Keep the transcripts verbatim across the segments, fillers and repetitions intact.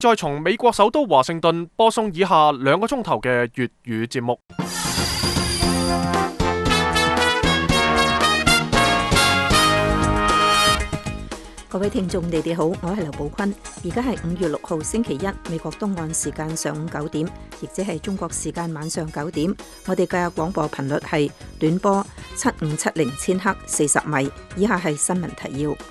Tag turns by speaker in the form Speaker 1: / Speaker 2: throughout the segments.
Speaker 1: 再從美國首都華盛頓播送以下兩個鐘頭嘅粵語節目。
Speaker 2: 各位聽眾，你哋好，我係劉寶坤。而家係五月六號星期一，美國東岸時間上午九點，亦即係中國時間晚上九點。我哋嘅廣播頻率係短波七五七零千赫四十米。以下係新聞提要。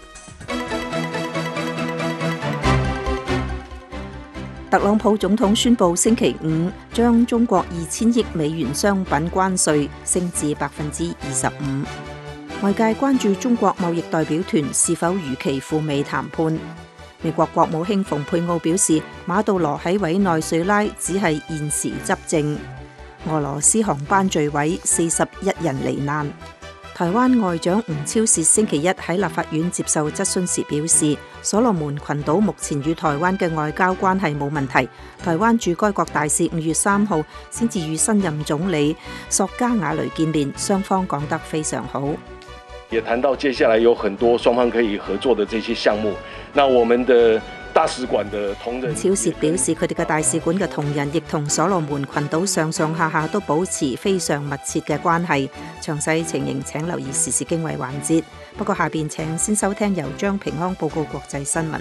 Speaker 2: 特朗普總統宣布星期五將中國二千億美元商品關稅升至百分之二十五。外界關注中國貿易代表團是否如期赴美談判。美國國務卿蓬佩奧表示，馬杜羅喺委內瑞拉只係現時執政。俄羅斯航班墜毀，四十一人罹難。台灣外長吳釗燮星期一喺立法院接受質詢時表示，所羅門群島目前與台灣嘅外交關係冇問題。台灣駐該國大使五月三號先至與新任總理索加瓦雷見面，雙方講得非常好。
Speaker 3: 也談到接下來有很多雙方可以合作的這些項目，那我們的大使館的同仁，
Speaker 2: 釗燮表示，佢哋嘅大使館嘅同仁亦同所羅門群島上上下下都保持非常密切嘅關係。詳細情形請留意時事經緯環節。不過下邊請先收聽由張平安報告國際新聞。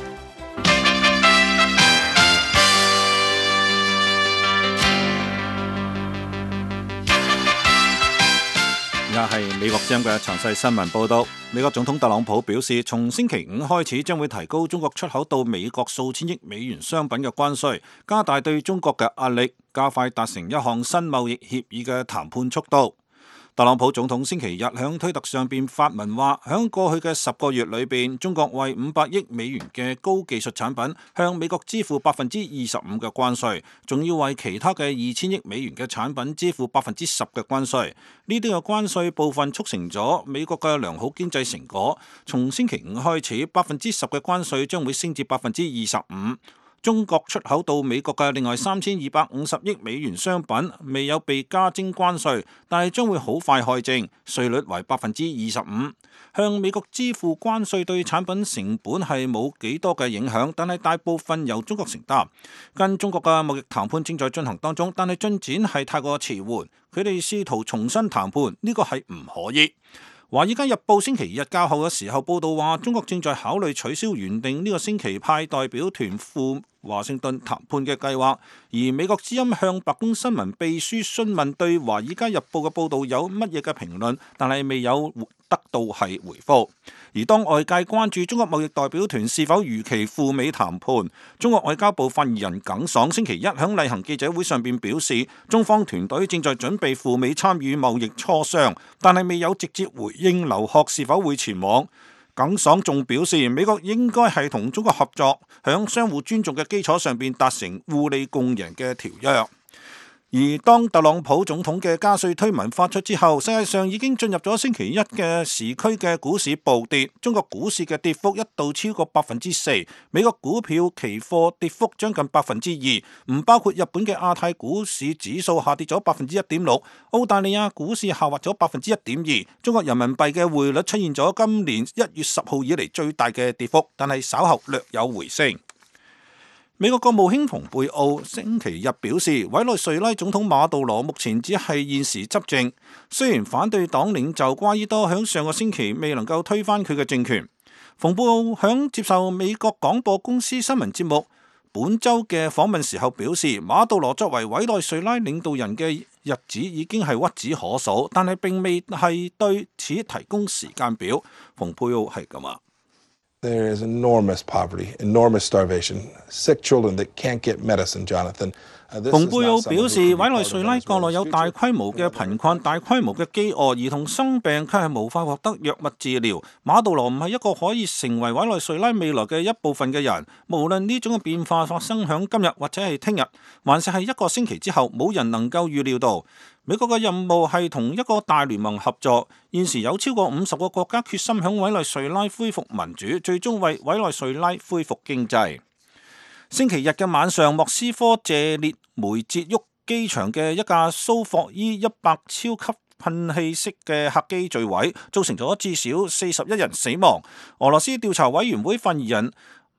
Speaker 4: 而家係美國之音嘅詳細新聞報道。美國總統特朗普表示，從星期五開始將會提高中國出口到美國數千億美元商品嘅關稅，加大對中國嘅壓力，加快達成一項新貿易協議嘅談判速度。特朗普總統星期日喺推特上邊發文話，喺過去嘅十個月裏邊，中國為五百億美元嘅高技術產品向美國支付百分之二十五嘅關稅，仲要為其他嘅二千億美元嘅產品支付百分之十嘅關稅。呢啲嘅關稅部分促成咗美國嘅良好經濟成果。從星期五開始，百分之十嘅關稅將會升至百分之二十五。中國出口到美國嘅另外三千二百五十億美元商品未有被加徵關稅，但係將會好快開徵，稅率為百分之二十五。向美國支付關稅對產品成本係冇幾多嘅影響，但係大部分由中國承擔。跟中國嘅貿易談判正在進行當中，但係進展係太過遲緩，佢哋試圖重新談判，呢個係唔可以。華爾街日報星期日較後嘅時候報道話，中國正在考慮取消原定呢個星期派代表團赴華盛頓談判嘅計劃，而美國之音向白宮新聞秘書詢問對華爾街日報嘅報道有乜嘢嘅評論，但係未有得到係回覆。而當外界關注中國貿易代表團是否如期赴美談判，中國外交部發言人耿爽星期一喺例行記者會上邊表示，中方團隊正在準備赴美參與貿易磋商，但係未有直接回應劉鶴是否會前往。耿爽仲表示，美國應該係同中國合作，響相互尊重嘅基礎上邊達成互利共贏嘅條約。而當特朗普總統嘅加稅推文發出之後，世界上已經進入咗星期一嘅時區嘅股市暴跌，中國股市嘅跌幅一度超過百分之四，美國股票期貨跌幅將近百分之二，唔包括日本嘅亞太股市指數下跌咗百分之一點六，澳大利亞股市下滑咗百分之一點二，中國人民幣嘅匯率出現咗今年一月十號以嚟最大嘅跌幅，但係稍後略有回升。美國國務卿蓬佩奧星期日表示，委內瑞拉總統馬杜羅目前只係現時執政，雖然反對黨領袖瓜伊多響上個星期未能夠推翻佢嘅政權。蓬佩奧響接受美國廣播公司新聞節目本周嘅訪問時候表示，馬杜羅作為委內瑞拉領導人嘅日子已經係屈指可數，但係並未係對此提供時間表。蓬佩奧係咁啊。
Speaker 5: There is enormous poverty, enormous starvation, sick children that can't get medicine, Jonathan.
Speaker 4: 蓬佩奧表示，委內瑞拉國內有大規模嘅貧困、大規模嘅飢餓，兒童生病卻係無法獲得藥物治療。馬杜羅唔係一個可以成為委內瑞拉未來嘅一部分嘅人，無論呢種嘅變化發生響今日或者係聽日，還是係一個星期之後，冇人能夠預料到。美國嘅任務係同一個大聯盟合作，現時有超過五十個國家決心響委內瑞拉恢復民主，最終為委內瑞拉恢復經濟。星期日嘅晚上，莫斯科謝列梅捷沃機場嘅一架蘇霍伊一百超級噴氣式嘅客機墜毀，造成咗至少四十一人死亡。俄羅斯調查委員會發言人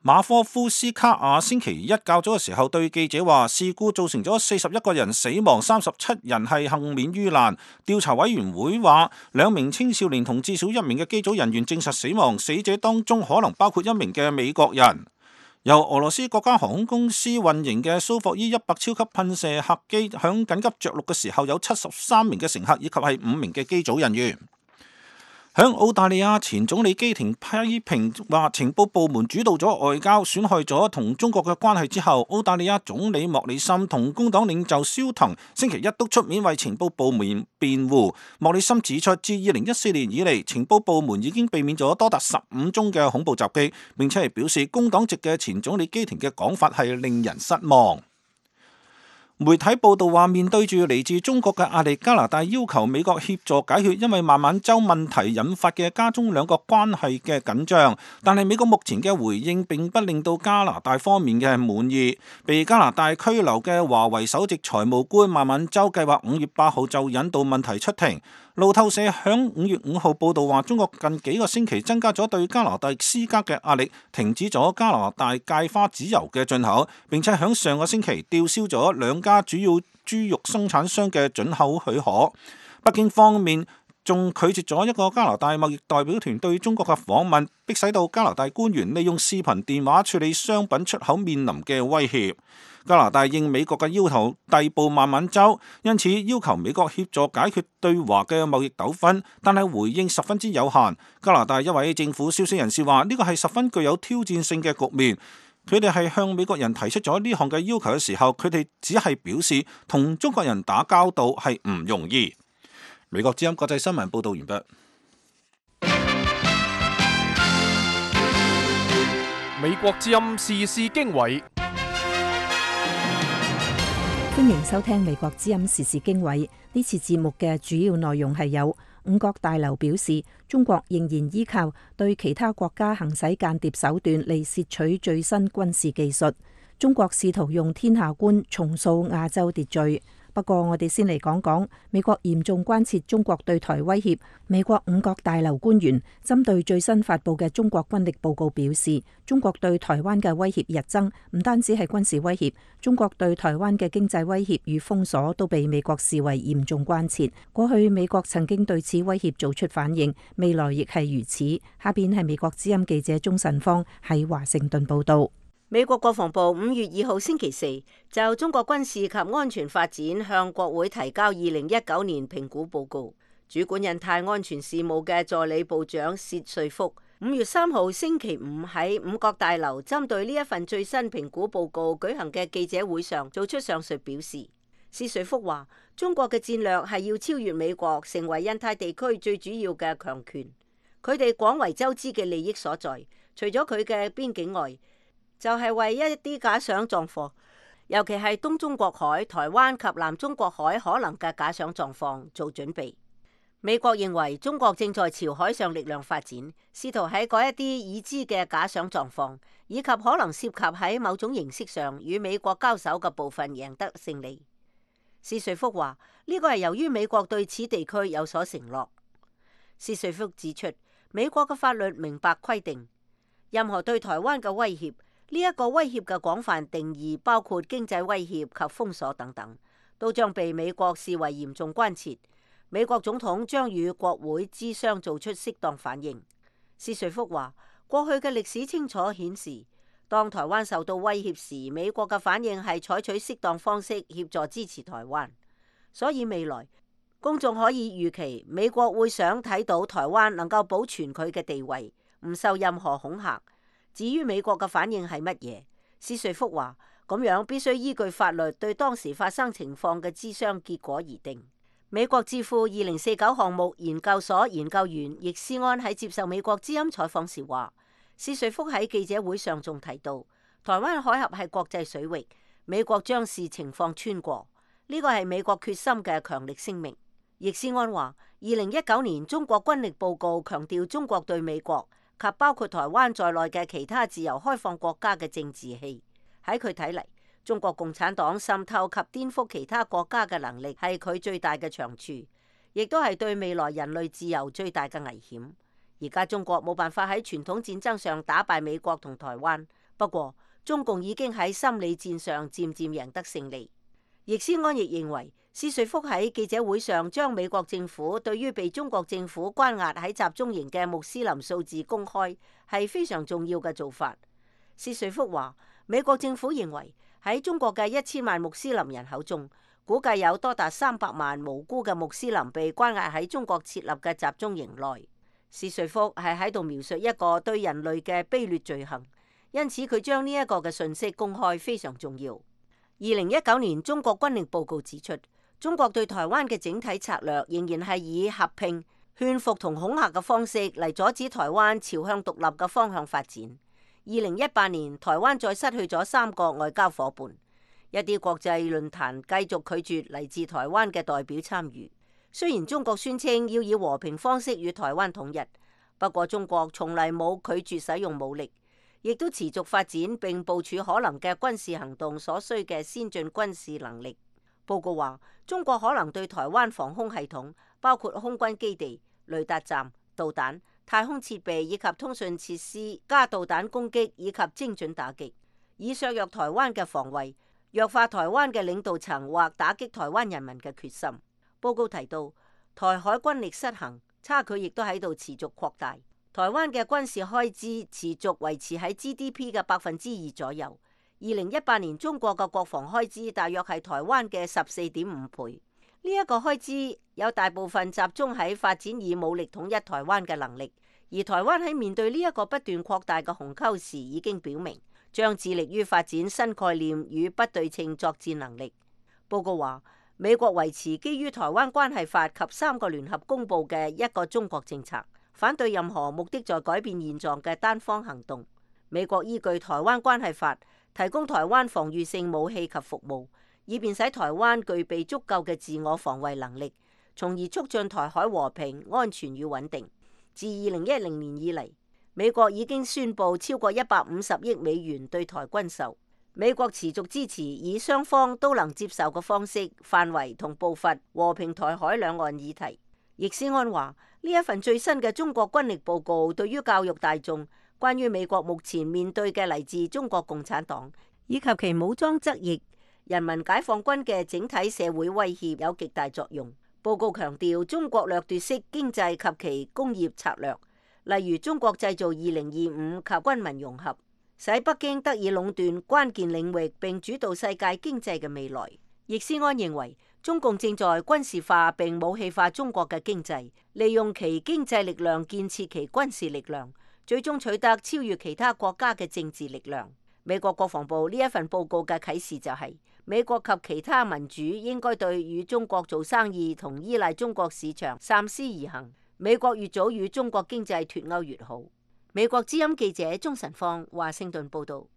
Speaker 4: 馬科夫斯卡亞星期一較早嘅時候對記者話，事故造成咗四十一個人死亡，三十七人係幸免於難。調查委員會話，兩名青少年同至少一名嘅機組人員證實死亡，死者當中可能包括一名嘅美國人。由俄羅斯國家航空公司運營嘅蘇霍伊一百超級噴射客機響緊急着陸嘅時候，有七十三名嘅乘客以及係五名嘅機組人員。響澳大利亞前總理基廷批評話，情報部門主導咗外交，損害咗同中國嘅關係之後，澳大利亞總理莫里森同工黨領袖蕭騰星期一都出面為情報部門辯護。莫里森指出，自二零一四年以嚟，情報部門已經避免咗多達十五宗嘅恐怖襲擊，並且係表示工黨籍嘅前總理基廷嘅講法係令人失望。媒體報道話，面對住嚟自中國嘅壓力，加拿大要求美國協助解決因為孟晚舟問題引發嘅加中兩國關係嘅緊張。但係美國目前嘅回應並不令到加拿大方面嘅滿意。被加拿大拘留嘅華為首席財務官孟晚舟計劃五月八號就引渡問題出庭。路透社響五月五號報道話，中國近幾個星期增加咗對加拿大施加嘅壓力，停止咗加拿大芥花籽油嘅進口，並且響上個星期吊銷咗兩家主要豬肉生產商嘅進口許可。北京方面仲拒絕咗一個加拿大貿易代表團對中國嘅訪問，迫使到加拿大官員利用視頻電話處理商品出口面臨嘅威脅。加拿大應美國嘅要求逮捕孟晚舟，因此要求美國協助解決對華嘅貿易糾紛，但係回應十分之有限。加拿大一位政府消息人士話，呢個係十分具有挑戰性嘅局面。佢哋係向美國人提出咗呢項嘅要求嘅時候，佢哋只係表示同中國人打交道係唔容易。美國之音國際新聞報道完畢。
Speaker 1: 美國之音時事經緯，
Speaker 2: 歡迎收聽美國之音時事經緯。呢次節目嘅主要內容係有：五角大樓表示，中國仍然依靠對其他國家行使間諜手段嚟竊取最新軍事技術；中國試圖用天下觀重塑亞洲秩序。不過，我哋先嚟講講美國嚴重關切中國對台威脅。美國五角大樓官員針對最新發布嘅中國軍力報告表示，中國對台灣嘅威脅日增，唔單止係軍事威脅，中國對台灣嘅經濟威脅與封鎖都被美國視為嚴重關切。過去美國曾經對此威脅做出反應，未來亦係如此。下邊係美國之音記者鍾慎芳喺華盛頓報道。
Speaker 6: 美國國防部五月二號星期四就中國軍事及安全發展向國會提交二零一九年評估報告。主管印太安全事務嘅助理部長薛瑞福五月三號星期五喺五角大樓針對呢一份最新評估報告舉行嘅記者會上做出上述表示。薛瑞福話：中國嘅戰略係要超越美國，成為印太地區最主要嘅強權。佢哋廣為周知嘅利益所在，除咗佢嘅邊境外，就係為一啲假想狀況，尤其係東中國海、台灣及南中國海可能嘅假想狀況做準備。美國認為中國正在朝海上力量發展，試圖喺嗰一啲已知嘅假想狀況，以及可能涉及喺某種形式上與美國交手嘅部分贏得勝利。薛瑞福話：呢個係由於美國對此地區有所承諾。薛瑞福指出，美國嘅法律明白規定，任何對台灣嘅威脅。呢一個威脅嘅廣泛定義包括經濟威脅及封鎖等等，都將被美國視為嚴重關切。美國總統將與國會諮商做出適當反應。薛瑞福話：過去嘅歷史清楚顯示，當台灣受到威脅時，美國嘅反應係採取適當方式協助支持台灣。所以未來公眾可以預期，美國會想睇到台灣能夠保存佢嘅地位，唔受任何恐嚇。至於美國嘅反應係乜嘢？薛瑞福話：咁樣必須依據法律對當時發生情況嘅諮商結果而定。美國智庫二零四九項目研究所研究員易思安喺接受美國之音採訪時話：薛瑞福喺記者會上仲提到，台灣海峽係國際水域，美國將視情況穿過，呢個係美國決心嘅強力聲明。易思安話：二零一九年中國軍力報告強調中國對美國及包括台灣在內嘅其他自由開放國家嘅政治戲，喺佢睇嚟，中國共產黨滲透及顛覆其他國家嘅能力係佢最大嘅長處，亦都係對未來人類自由最大嘅危險。而家中國冇辦法喺傳統戰爭上打敗美國同台灣， 不過，中共已經喺心理戰上漸漸贏得勝利。易思安亦認為，史瑞福喺記者會上將美國政府對於被中國政府關押喺集中營嘅穆斯林數字公開，係非常重要嘅做法。史瑞福話，美國政府認為喺中國嘅一千萬穆斯林人口中，估計有多達三百萬無辜嘅穆斯林被關押喺中國設立嘅集中營內。史瑞福係喺度描述一個對人類嘅卑劣罪行，因此佢將呢一個嘅信息公開非常重要。二零一九年中國軍力報告指出，中國對台灣嘅整體策略仍然係以合併、勸服同恐嚇嘅方式嚟阻止台灣朝向獨立嘅方向發展。二零一八年，台灣再失去咗三個外交夥伴，一啲國際論壇繼續拒絕嚟自台灣嘅代表參與。雖然中國宣稱要以和平方式與台灣統一，不過中國從嚟冇拒絕使用武力，亦都持續發展並部署可能嘅軍事行動所需嘅先進軍事能力。報告話，中國可能對台灣防空系統，包括空軍基地、雷達站、導彈、太空設備以及通訊設施加導彈攻擊以及精準打擊，以削弱台灣嘅防衛，弱化台灣嘅領導層或打擊台灣人民嘅決心。報告提到，台海軍力失衡，差距亦都喺度持續擴大。台灣嘅軍事開支持續維持喺 G D P 嘅百分之二左右。二零一八年中國嘅國防開支大約係台灣嘅十四點五倍。呢一個開支有大部分集中喺發展以武力統一台灣嘅能力，而台灣喺面對呢一個不斷擴大嘅鴻溝時，已經表明將致力於發展新概念與不對稱作戰能力。報告話，美國維持基於台灣關係法及三個聯合公佈嘅一個中國政策，反對任何目的在改變現狀嘅單方行動。美國依據台灣關係法提供台灣防禦性武器及服務，以便使台灣具備足夠嘅自我防衛能力，從而促進台海和平、安全與穩定。自二零一零年以嚟，美國已經宣布超過一百五十億美元對台軍售。美國持續支持以雙方都能接受嘅方式、範圍同步伐和平台海兩岸議題。易思安話：呢一份最新嘅中國軍力報告，對於教育大眾關於美國目前面對嘅嚟自中國共產黨以及其武裝側翼人民解放軍嘅整體社會威脅有極大作用。報告強調中國掠奪式經濟及其工業策略，例如中國製造二零二五及軍民融合，使北京得以壟斷關鍵領域並主導世界經濟嘅未來。易思安認為，中共正在軍事化並武器化中國嘅經濟，利用其經濟力量建設其軍事力量，最終取得超越其他國家嘅政治力量。美國國防部呢一份報告嘅啟示就係、是，美國及其他民主應該對與中國做生意同依賴中國市場三思而行。美國越早與中國經濟脫鈎越好。美國之音記者鍾晨芳華盛頓報道。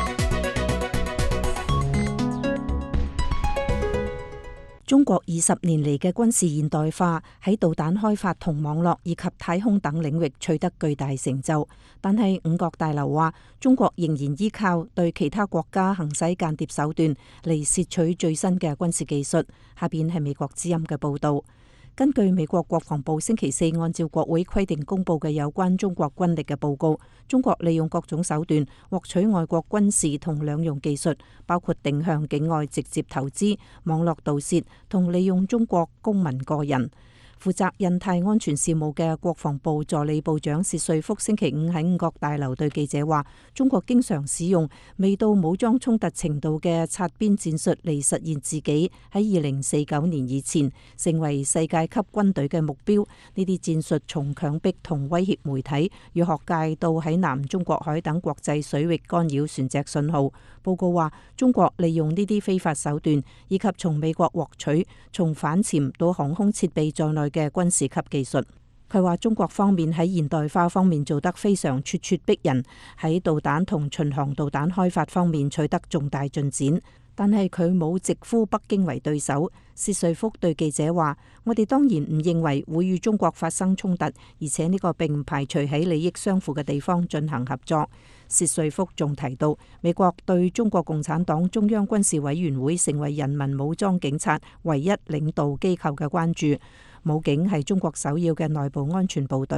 Speaker 2: 中國二十年嚟嘅軍事現代化喺導彈開發同網絡以及太空等領域取得巨大成就，但係五角大樓話，中國仍然依靠對其他國家行使間諜手段嚟竊取最新嘅軍事技術。下邊係美國之音嘅報道。根據美國國防部星期四按照國會規定公佈嘅有關中國軍力嘅報告，中國利用各種手段獲取外國軍事同兩用技術，包括定向境外直接投資、網絡盜竊同利用中國公民個人。負責印太安全事務嘅國防部助理部長薛瑞福星期五喺五角大樓對記者話，中國經常使用未到武裝衝突程度嘅擦邊戰術嚟實現自己喺二零四九年以前成為世界級軍隊嘅目標。呢啲戰術從強迫同威脅媒體與學界到喺南中國海等國際水域干擾船隻信號。報告話，中國利用呢啲非法手段，以及從美國獲取從反潛到航空設備在內嘅軍事級技術。佢話中國方面喺現代化方面做得非常咄咄逼人，喺導彈同巡航導彈開發方面取得重大進展，但係佢冇直呼北京為對手。薛瑞福對記者話：我哋當然唔認為會與中國發生衝突，而且呢個並唔排除喺利益相符嘅地方進行合作。薛瑞福仲提到，美國對中國共產黨中央軍事委員會成為人民武裝警察唯一領導機構嘅關注。武警係中國首要嘅內部安全部隊。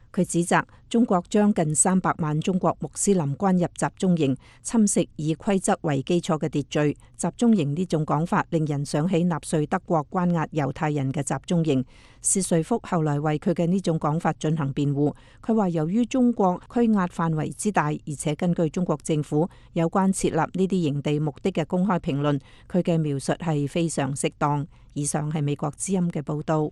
Speaker 2: 佢指責中國將近三百萬中國穆斯林關入集中營，侵蝕以規則為基礎嘅秩序。集中營呢種講法令人想起納粹德國關押猶太人嘅集中營。薛瑞福後來為佢嘅呢種講法進行辯護，佢話由於中國拘押範圍之大，而且根據中國政府有關設立呢啲營地目的嘅公開評論，佢嘅描述係非常適當。以上係美國之音嘅報道。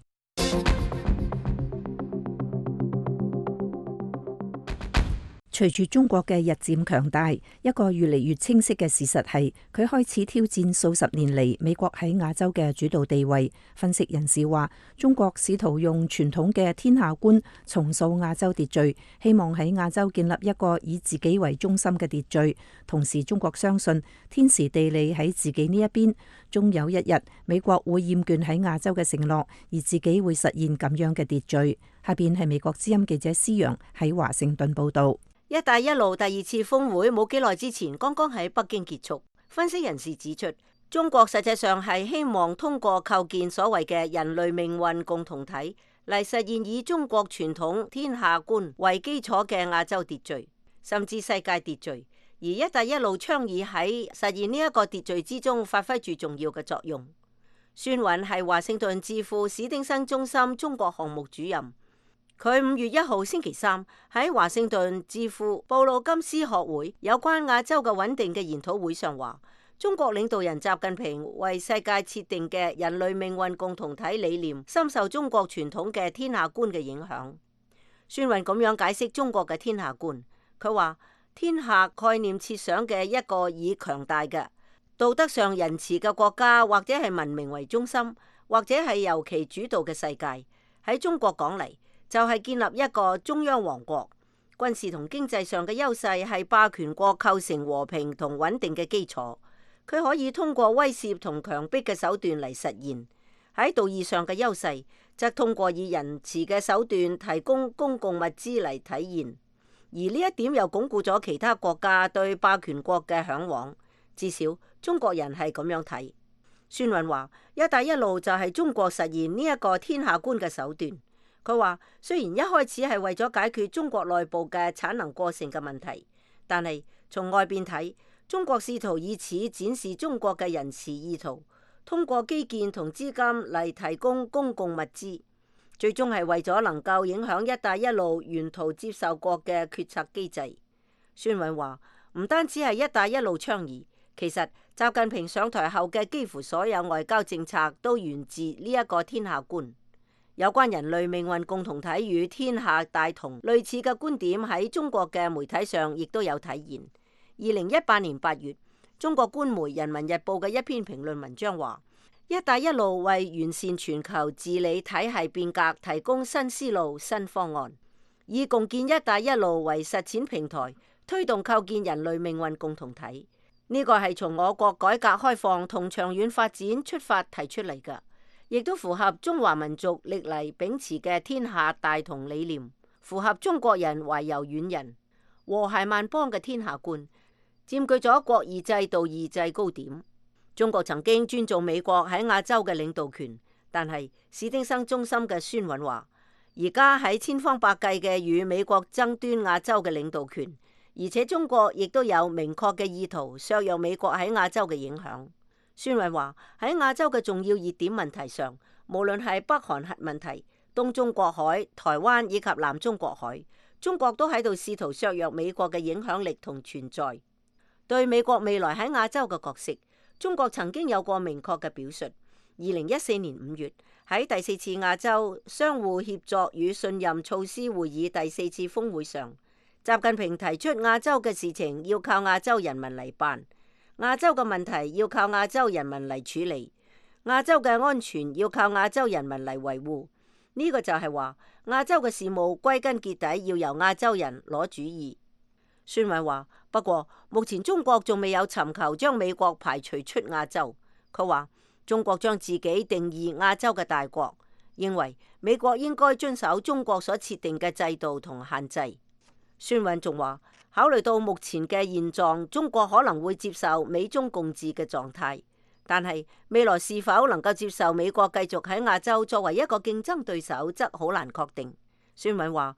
Speaker 2: 隨住中國嘅日漸強大，一個越嚟越清晰嘅事實係，佢開始挑戰數十年嚟美國喺亞洲嘅主導地位。分析人士話，中國試圖用傳統嘅天下觀重塑亞洲秩序，希望喺亞洲建立一個以自己為中心嘅秩序。同時，中國相信天時地利喺自己呢一邊，終有一日美國會厭倦喺亞洲嘅承諾，而自己會實現咁樣嘅秩序。下邊係美國之音記者施洋喺華盛頓報道。
Speaker 6: 一帶一路第二次峰會冇幾耐之前，剛剛喺北京結束。分析人士指出，中國實際上係希望通過構建所謂嘅人類命運共同體，嚟實現以中國傳統天下觀為基礎嘅亞洲秩序，甚至世界秩序。而一帶一路倡議喺實現呢一個秩序之中發揮住重要嘅作用。孫韻係華盛頓智庫史丁生中心中國項目主任。佢五月一號星期三喺華盛頓智庫布魯金斯學會有關亞洲嘅穩定嘅研討會上話，中國領導人習近平為世界設定嘅人類命運共同體理念，深受中國傳統嘅天下觀嘅影響。孫韻咁樣解釋中國嘅天下觀，佢話天下概念設想嘅一個以強大嘅道德上仁慈嘅國家或者係文明為中心，或者係由其主導嘅世界，喺中國講嚟，就係建立一個中央王國，軍事同經濟上嘅優勢係霸權國構成和平同穩定嘅基礎。佢可以通過威懾同強迫嘅手段嚟實現。喺道義上嘅優勢，則通過以仁慈嘅手段提供公共物資嚟體現。而呢一點又鞏固咗其他國家對霸權國嘅嚮往。至少中國人係咁樣睇。孫韻話：一帶一路就係中國實現呢一個天下觀嘅手段。佢話：雖然一開始係為咗解決中國內部嘅產能過剩嘅問題，但係從外邊睇，中國試圖以此展示中國嘅仁慈意圖，通過基建同資金嚟提供公共物資，最終係為咗能夠影響一帶一路沿途接受國嘅決策機制。孫韻話：唔單止係一帶一路倡議，其實習近平上台後嘅幾乎所有外交政策都源自呢一個天下觀。有關人類命運共同體與天下大同類似嘅觀點喺中國嘅媒體上亦都有體現。二零一八年八月，中國官媒《人民日報》嘅一篇評論文章話：一帶一路為完善全球治理體系變革提供新思路、新方案，以共建一帶一路為實踐平台，推動構建人類命運共同體。呢個係從我國改革開放同長遠發展出發提出嚟㗎。亦都符合中華民族歷嚟秉持嘅天下大同理念，符合中國人懷柔遠人、和諧萬邦嘅天下觀，佔據咗國義制、道義制高點。中國曾經尊重美國喺亞洲嘅領導權，但係史丁生中心嘅孫韻話，而家喺千方百計嘅與美國爭端亞洲嘅領導權，而且中國亦都有明確嘅意圖削弱美國喺亞洲嘅影響。孫韻話喺亞洲嘅重要熱點問題上，無論係北韓核問題、東中國海、台灣以及南中國海，中國都喺度試圖削弱美國嘅影響力同存在。對美國未來喺亞洲嘅角色，中國曾經有過明確嘅表述。二零一四年五月喺第四次亞洲相互協作與信任措施會議第四次峰會上，習近平提出亞洲嘅事情要靠亞洲人民嚟辦。亞洲嘅問題要靠亞洲人民嚟處理，亞洲嘅安全要靠亞洲人民嚟維護。呢個就係話亞洲嘅事務歸根結底要由亞洲人攞主意。孫韻話：不過目前中國仲未有尋求將美國排除出亞洲。佢話中國將自己定義亞洲嘅大國，認為美國應該遵守中國所設定嘅制度同限制。孫韻仲話：考慮到目前嘅現狀，中國可能會接受美中共治嘅狀態，但係未來是否能夠接受美國繼續喺亞洲作為一個競爭對手，則好難確定。孫韻話：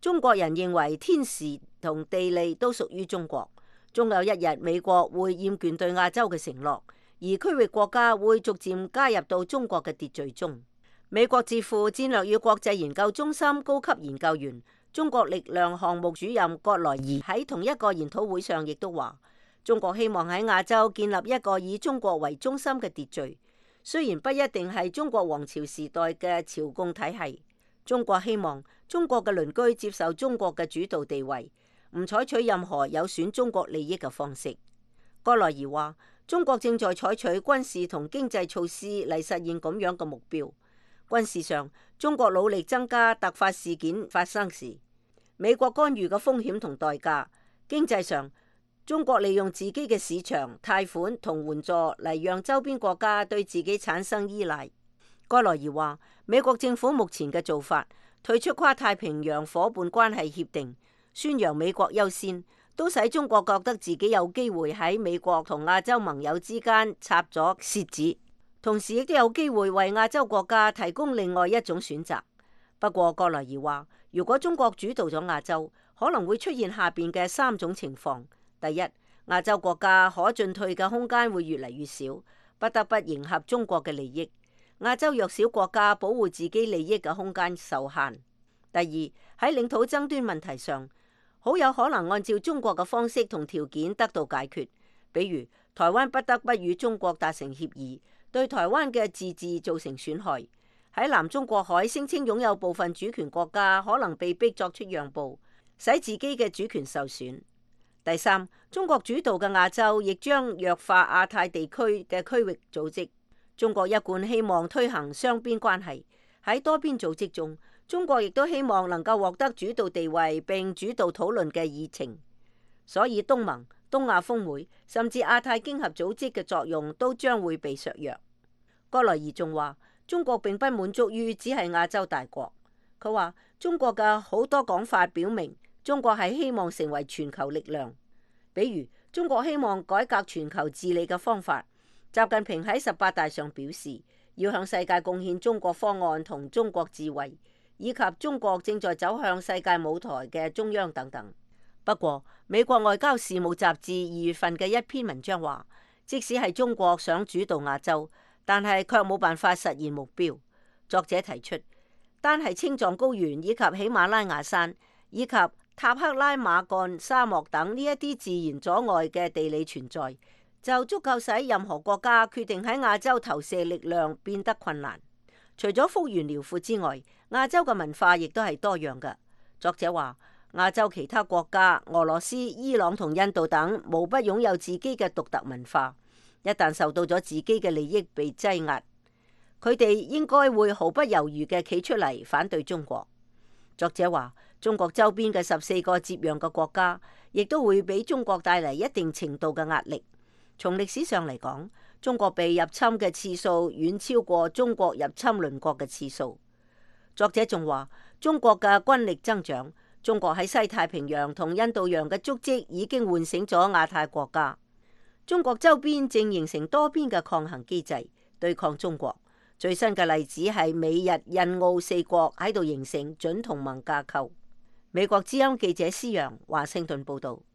Speaker 6: 中國人認為天時同地利都屬於中國，終有一日美國會厭倦對亞洲嘅承諾，而區域國家會逐漸加入到中國嘅秩序中。美國智庫戰略與國際研究中心高級研究員、中國力量項目主任葛萊儀喺同一個研討會上亦都話，中國希望喺亞洲建立一個以中國為中心嘅秩序，雖然不一定係中國王朝時代嘅朝貢體系。中國希望中國嘅鄰居接受中國嘅主導地位，唔採取任何有損中國利益嘅方式。葛萊儀話，中國正在採取軍事同經濟措施嚟實現咁樣嘅目標。軍事上，中國努力增加突發事件發生時美國干預嘅風險同代價；經濟上，中國利用自己嘅市場、貸款同援助嚟讓周邊國家對自己產生依賴。葛萊儀話，美國政府目前嘅做法，退出跨太平洋夥伴關係協定，宣揚美國優先，都使中國覺得自己有機會喺美國同亞洲盟友之間插咗楔子，同時亦都有機會為亞洲國家提供另外一種選擇。不過葛萊儀話，如果中國主導咗亞洲，可能會出現下邊嘅三種情況：第一，亞洲國家可進退嘅空間會越嚟越少，不得不迎合中國嘅利益。亞洲弱小國家保護自己利益嘅空間受限。第二，喺領土爭端問題上，好有可能按照中國嘅方式同條件得到解決，比如台灣不得不與中國達成協議，對台灣嘅自治造成損害。喺南中國海聲稱擁有部分主權國家可能被逼作出讓步，使自己嘅主權受損。第三，中國主導嘅亞洲亦將弱化亞太地區嘅區域組織。中國一貫希望推行雙邊關係，喺多邊組織中，中國亦都希望能夠獲得主導地位並主導討論嘅議程。所以東盟、東亞峰會甚至亞太經合組織嘅作用都將會被削弱。葛萊儀仲話，中國並不滿足於只係亞洲大國。佢話中國嘅好多講法表明，中國係希望成為全球力量。比如中國希望改革全球治理嘅方法。習近平喺十八大上表示，要向世界貢獻中國方案同中國智慧，以及中國正在走向世界舞台嘅中央等等。不過，美國外交事務雜誌二月份嘅一篇文章話，即使係中國想主導亞洲，但係卻冇辦法實現目標。作者提出，單係青藏高原以及喜馬拉雅山以及塔克拉瑪干沙漠等呢一啲自然阻礙嘅地理存在，就足夠使任何國家決定喺亞洲投射力量變得困難。除咗幅員遼闊之外，亞洲嘅文化亦都係多樣嘅。作者話，亞洲其他國家，俄羅斯、伊朗同印度等，無不擁有自己嘅獨特文化。一旦受到咗自己嘅利益被擠壓，佢哋應該會毫不猶豫嘅企出嚟反對中國。作者話，中國周邊嘅十四個接壤嘅國家，亦都會俾中國帶嚟一定程度嘅壓力。從歷史上嚟講，中國被入侵嘅次數遠超過中國入侵鄰國嘅次數。作者仲話，中國嘅軍力增長，中國喺西太平洋同印度洋嘅足跡已經喚醒咗亞太國家。中國周邊正形成多邊嘅抗衡機制，對抗中國。最新嘅例子係美日印澳四國喺度形成準同盟架構。美國之音記者施洋華盛頓報道。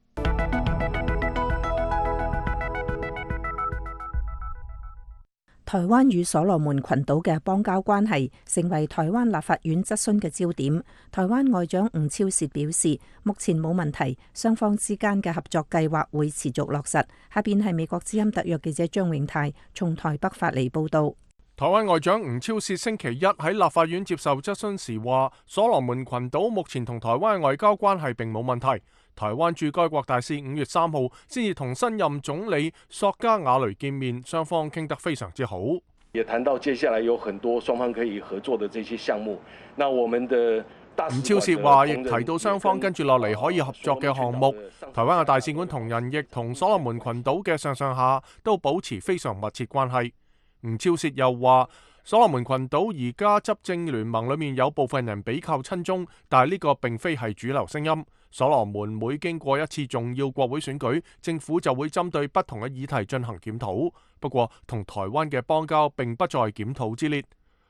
Speaker 2: 台灣與所羅門群島嘅邦交關係成為台灣立法院質詢嘅焦點。台灣外長吳釗燮表示，目前冇問題，雙方之間嘅合作計劃會持續落實。下邊係美國之音特約記者張永泰從台北發嚟報道。
Speaker 1: 台灣外長吳釗燮星期一喺立法院接受質詢時話，所羅門群島目前同台灣外交關係並冇問題。台灣駐該國大使五月三號先至同新任總理索加瓦雷見面，雙方傾得非常之好，
Speaker 3: 也談到接下來有很多雙方可以合作的這些項目。那我們的
Speaker 1: 吳釗燮話，亦提到雙方跟住落嚟可以合作嘅項目。台灣嘅大使館同仁亦同所羅門群島嘅上上下都保持非常密切關係。吳釗燮又話，所羅門群島而家執政聯盟裏面有部分人比較親中，但係呢個並非係主流聲音。所羅門每經過一次重要國會選舉，政府就會針對不同嘅議題進行檢討。不過同台灣嘅邦交並不在檢討之列。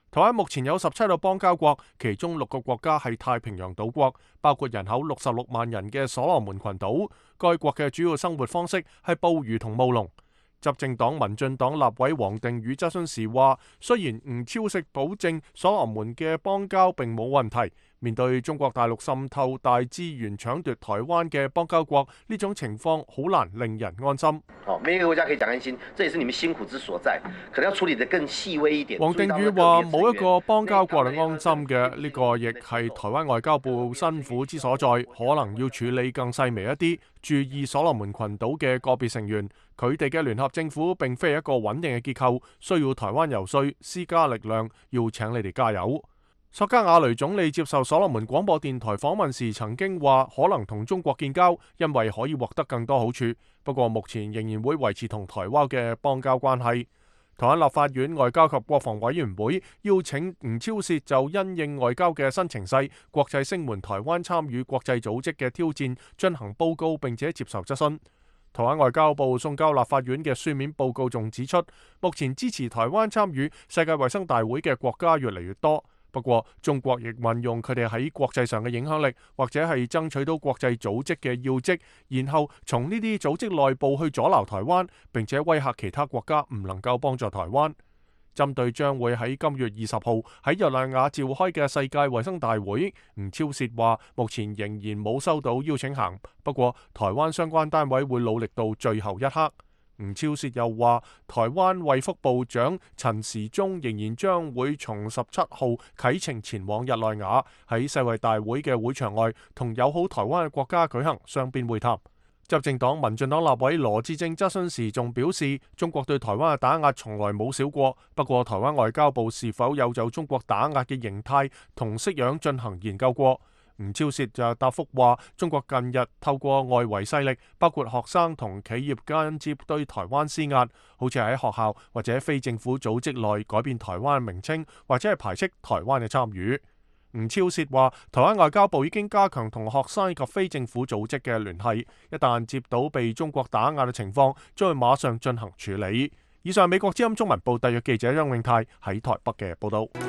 Speaker 1: 台灣目前有十七個邦交國，其中六個國家係太平洋島國，包括人口六十六萬人嘅所羅門群島。該國嘅主要生活方式係捕魚同務農。執政黨民進黨立委黃定宇質詢時話，雖然吳釗燮保證所羅門嘅邦交並冇問題，面對中國大陸滲透大資源搶奪台灣嘅邦交國，呢種情況好難令人安心。
Speaker 7: 好，每一個國家可以講安心，這也是你們辛苦之所在，可能要處理得更細微一點。
Speaker 1: 黃定宇話：冇一個邦交國係安心嘅，呢個亦係台灣外交部辛苦之所在，可能要處理更細微一啲，注意所羅門群島嘅個別成員，佢哋嘅聯合政府並非係一個穩定嘅結構，需要台灣游說施加力量，要請你哋加油。索加瓦雷總理接受所羅門廣播電台訪問時曾經話，可能同中國建交，因為可以獲得更多好處。不過目前仍然會維持同台灣嘅邦交關係。台灣立法院外交及國防委員會邀請吳釗燮就因應外交嘅新情勢、國際聲援台灣參與國際組織嘅挑戰進行報告，並且接受質詢。台灣外交部送交立法院嘅書面報告仲指出，目前支持台灣參與世界衛生大會嘅國家越嚟越多。不過，中國亦運用佢哋喺國際上嘅影響力，或者係爭取到國際組織嘅要職，然後從呢啲組織內部去阻撓台灣，並且威嚇其他國家唔能夠幫助台灣。針對將會喺今月二十號喺日內瓦召開嘅世界衛生大會，吳釗燮話目前仍然冇收到邀請函，不過台灣相關單位會努力到最後一刻。吳釗燮又話，台灣衛福部長陳時中仍然將會從十七號啟程前往日內瓦，喺世衛大會嘅會場外同友好台灣嘅國家舉行雙邊會談。執政黨民進黨立委羅致政質詢時仲表示，中國對台灣嘅打壓從來冇少過，不過台灣外交部是否有就中國打壓嘅形態同式樣進行研究過？吳釗燮就答覆話，中國近日透過外圍勢力，包括學生同企業間接對台灣施壓，好似喺學校或者非政府組織內改變台灣名稱，或者係排斥台灣嘅參與。吳釗燮話，台灣外交部已經加強同學生及非政府組織嘅聯繫，一旦接到被中國打壓嘅情況，將會馬上進行處理。以上美國之音中文部特約記者張永泰喺台北嘅報道。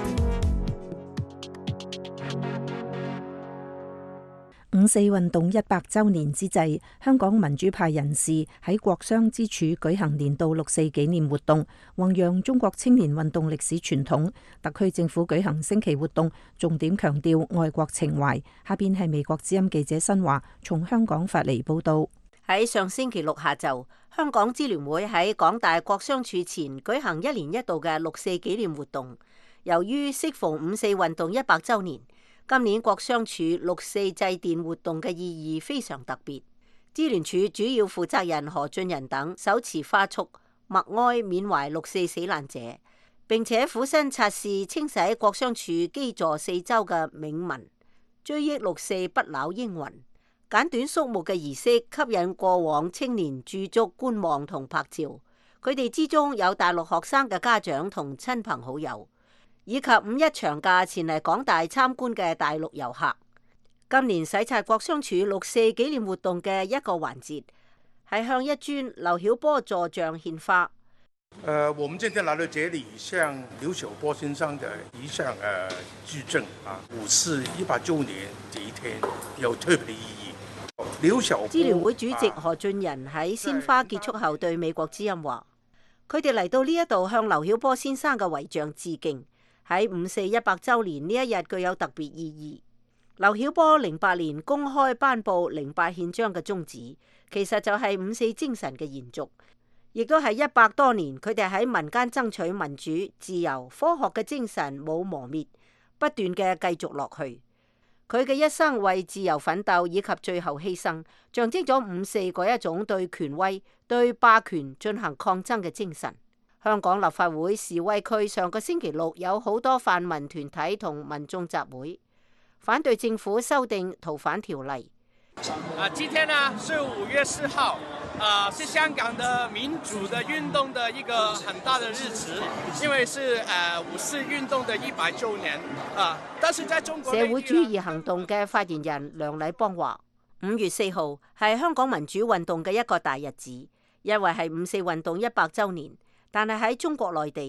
Speaker 2: 五四運動一百週年之際，香港民主派人士喺國殤之柱舉行年度六四紀念活動，弘揚中國青年運動歷史傳統。特區政府舉行升旗活動，重點強調愛國情懷。下邊係美國之音記者新華從香港發嚟報道。
Speaker 6: 喺上星期六下晝，香港支聯會喺港大國殤柱前舉行一年一度嘅六四紀念活動。由於適逢五四運動一百週年，今年國殤柱六四祭奠活動嘅意義非常特別。支聯署主要負責人何俊仁等手持花束默哀緬懷六四死難者，並且俯身擦拭清洗國殤柱基座四周嘅銘文，追憶六四不朽英魂。簡短肅穆嘅儀式吸引過往青年駐足觀望同拍照，佢哋之中有大陸學生嘅家長同親朋好友，以及五一長假前嚟港大參觀嘅大陸遊客。今年洗刷國殤柱六四紀念活動嘅一個環節，係向一尊劉曉波座像獻花。
Speaker 8: 呃，我們今天來到這裏，向劉曉波先生的遺像呃致敬啊！五四一百週年這一天有特別的意義。劉曉波
Speaker 6: 支聯會主席何俊仁喺鮮花結束後對美國之音話：佢哋嚟到呢一度向劉曉波先生嘅遺像致敬。喺五四一百週年呢一日具有特別意義。劉曉波零八年公開頒布零八憲章嘅宗旨，其實就係五四精神嘅延續，亦都係一百多年佢哋喺民間爭取民主、自由、科學嘅精神冇磨滅，不斷嘅繼續落去。佢嘅一生為自由奮鬥以及最後犧牲，象徵咗五四嗰一種對權威、對霸權進行抗爭嘅精神。香港立法會示威區上個星期六有好多泛民團體同民眾集會，反對政府修訂逃犯條例。
Speaker 9: 啊，今天呢是五月四號，啊，是香港的民主的運動的一個很大的日子，因為是誒五四運動的一百週年啊。但是在中國
Speaker 6: 社會主義行動嘅發言人梁禮邦話：五月四號係香港民主運動嘅一個大日子，因為係五四運動一百週年。但係喺中國內地，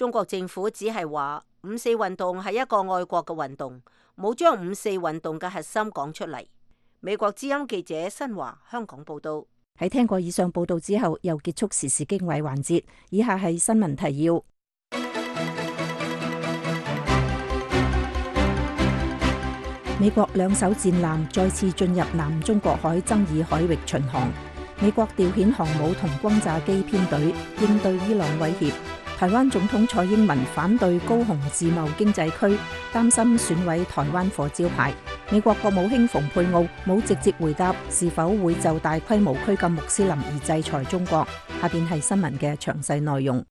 Speaker 6: 中國政府只係話五四運動係一個愛國嘅運動，冇將五四運動嘅核心講出嚟。美國之音記者新華香港報道。
Speaker 2: 喺聽過以上報道之後，又結束時事經緯環節。以下係新聞提要。美國兩艘戰艦再次進入南中國海爭議海域巡航。美國調遣航母同轟炸機編隊應對伊朗威脅。台灣總統蔡英文反對高雄自貿經濟區，擔心損毀台灣貨招牌。美國國務卿蓬佩奧冇直接回答是否會就大規模拘禁穆斯林而制裁中國。下邊係新聞嘅詳細內容。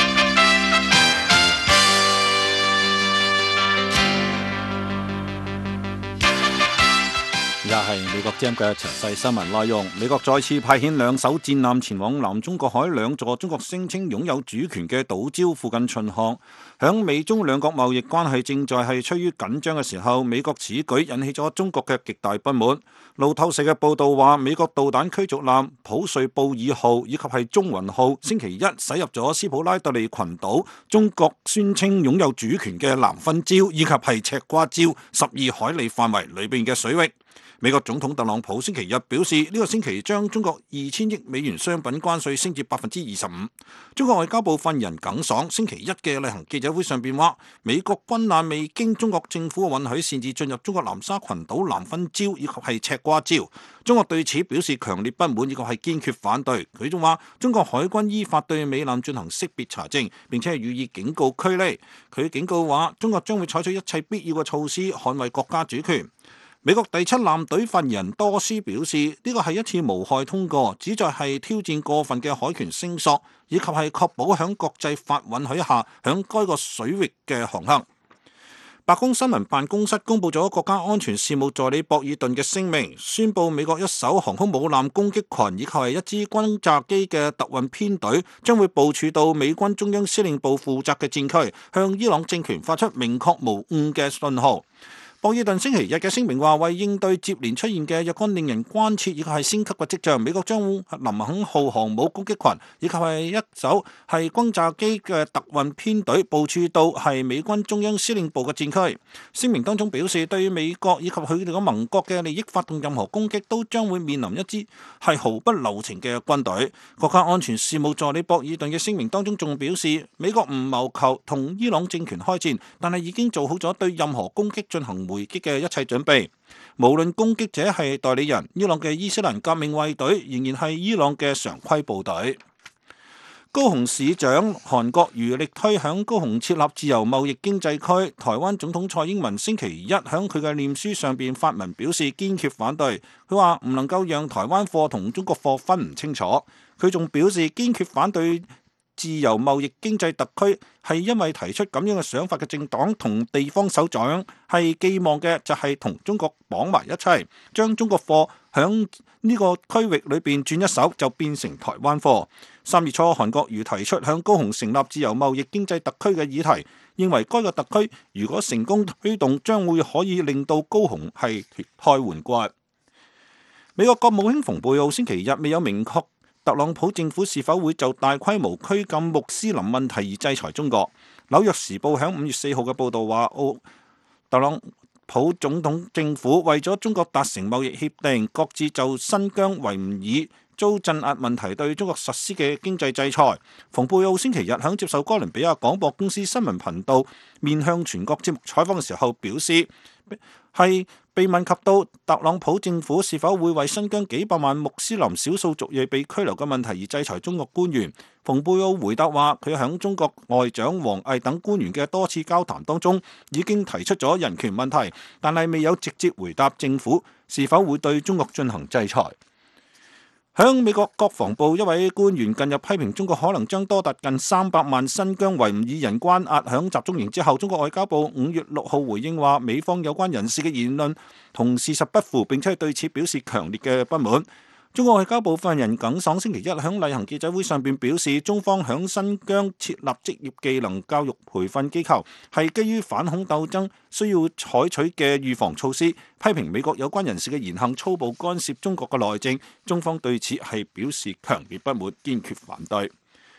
Speaker 4: 而家係美國之音嘅詳細新聞內容。美國再次派遣兩艘戰艦前往南中國海兩座中國聲稱擁有主權嘅島礁附近巡航。響美中兩國貿易關係正在係趨於緊張嘅時候，美國此舉引起咗中國嘅極大不滿。路透社嘅報道話，美國導彈驅逐艦普瑞布爾號以及係中雲號星期一駛入咗斯普拉特利群島，中國宣稱擁有主權嘅南分礁以及係赤瓜礁十二海里範圍裏邊嘅水域。美國總統特朗普星期日表示，呢、這個星期將中國二千億美元商品關稅升至百分之二十五。中國外交部發言人耿爽星期一嘅例行記者會上邊話，美國軍艦未經中國政府允許擅自進入中國南沙群島南分礁以及係赤瓜礁，中國對此表示強烈不滿以及係堅決反對。佢仲話，中國海軍依法對美艦進行識別查證，並且係予以警告驅離。佢警告話，中國將會採取一切必要嘅措施捍衛國家主權。美國第七艦隊發言人多斯表示，呢個係一次無害通過，旨在係挑戰過分嘅海權聲索，以及係確保響國際法允許下響該個水域嘅航行。白宮新聞辦公室公布咗國家安全事務助理博爾頓嘅聲明，宣布美國一艘航空母艦攻擊群以及係一支轟炸機嘅特運編隊將會部署到美軍中央司令部負責嘅戰區，向伊朗政權發出明確無誤嘅信號。博爾頓星期日嘅聲明話，為應對接連出現嘅若干令人關切以及係升級嘅跡象，美國將林肯號航母攻擊群以及係一艘係轟炸機嘅特運編隊部署到係美軍中央司令部嘅戰區。聲明當中表示，對於美國以及佢哋嘅盟國嘅利益發動任何攻擊，都將會面臨一支係毫不留情嘅軍隊。國家安全事務助理博爾頓嘅聲明當中仲表示，美國唔謀求同伊朗政權開戰，但係已經做好咗對任何攻擊進行回擊嘅一切準備。無論攻擊者係代理人，伊朗嘅伊斯蘭革命衛隊仍然係伊朗嘅常規部隊。高雄市長韓國瑜力推響高雄設立自由貿易經濟區，台灣總統蔡英文星期一響佢嘅臉書上邊發文表示堅決反對。佢話唔能夠讓台灣貨同中國貨分唔清楚。佢仲表示堅決反對自由貿易經濟特區，係因為提出咁樣嘅想法嘅政黨同地方首長係寄望嘅就係同中國綁埋一齊，將中國貨響呢個區域裏邊轉一手就變成台灣貨。三月初韓國瑜提出向高雄成立自由貿易經濟特區嘅議題，認為該個特區如果成功推動，將會可以令到高雄係脫胎換骨。美國國務卿蓬佩奧星期日未有明確特朗普政府是否會就大規模拘禁穆斯林問題而制裁中國。紐約時報響五月四號嘅報導話，奧特朗普總統政府為咗中國達成貿易協定，各自就新疆維吾爾遭鎮壓問題對中國實施嘅經濟制裁。蓬佩奧星期日響接受哥倫比亞廣播公司新聞頻道面向全國節目採訪嘅時候表示，係被問及到特朗普政府是否會為新疆幾百萬穆斯林少數族裔被拘留嘅問題而制裁中國官員，蓬佩奧回答話，佢響中國外長王毅等官員嘅多次交談當中已經提出咗人權問題，但係未有直接回答政府是否會對中國進行制裁。響美國國防部一位官員近日批評中國可能將多達近三百萬新疆維吾爾人關押響集中營之後，中國外交部五月六號回應話，美方有關人士嘅言論同事實不符，並且對此表示強烈嘅不滿。中國外交部發言人耿爽星期一響例行記者會上邊表示，中方響新疆設立職業技能教育培訓機構，係基於反恐鬥爭需要採取嘅預防措施，批評美國有關人士嘅言行粗暴干涉中國嘅內政，中方對此係表示強烈不滿，堅決反對。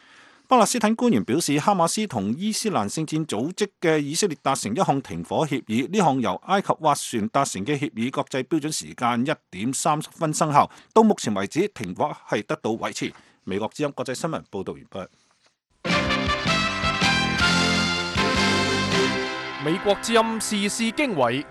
Speaker 4: 巴勒斯坦官員表示，哈馬斯同伊斯蘭聖戰組織嘅以色列達成一項停火協議，呢項由埃及斡旋達成嘅協議國際標準時間一點三十分生效。到目前為止，停火係得到維持。美國之音國際新聞報道完畢。
Speaker 1: 美國之音時事經緯，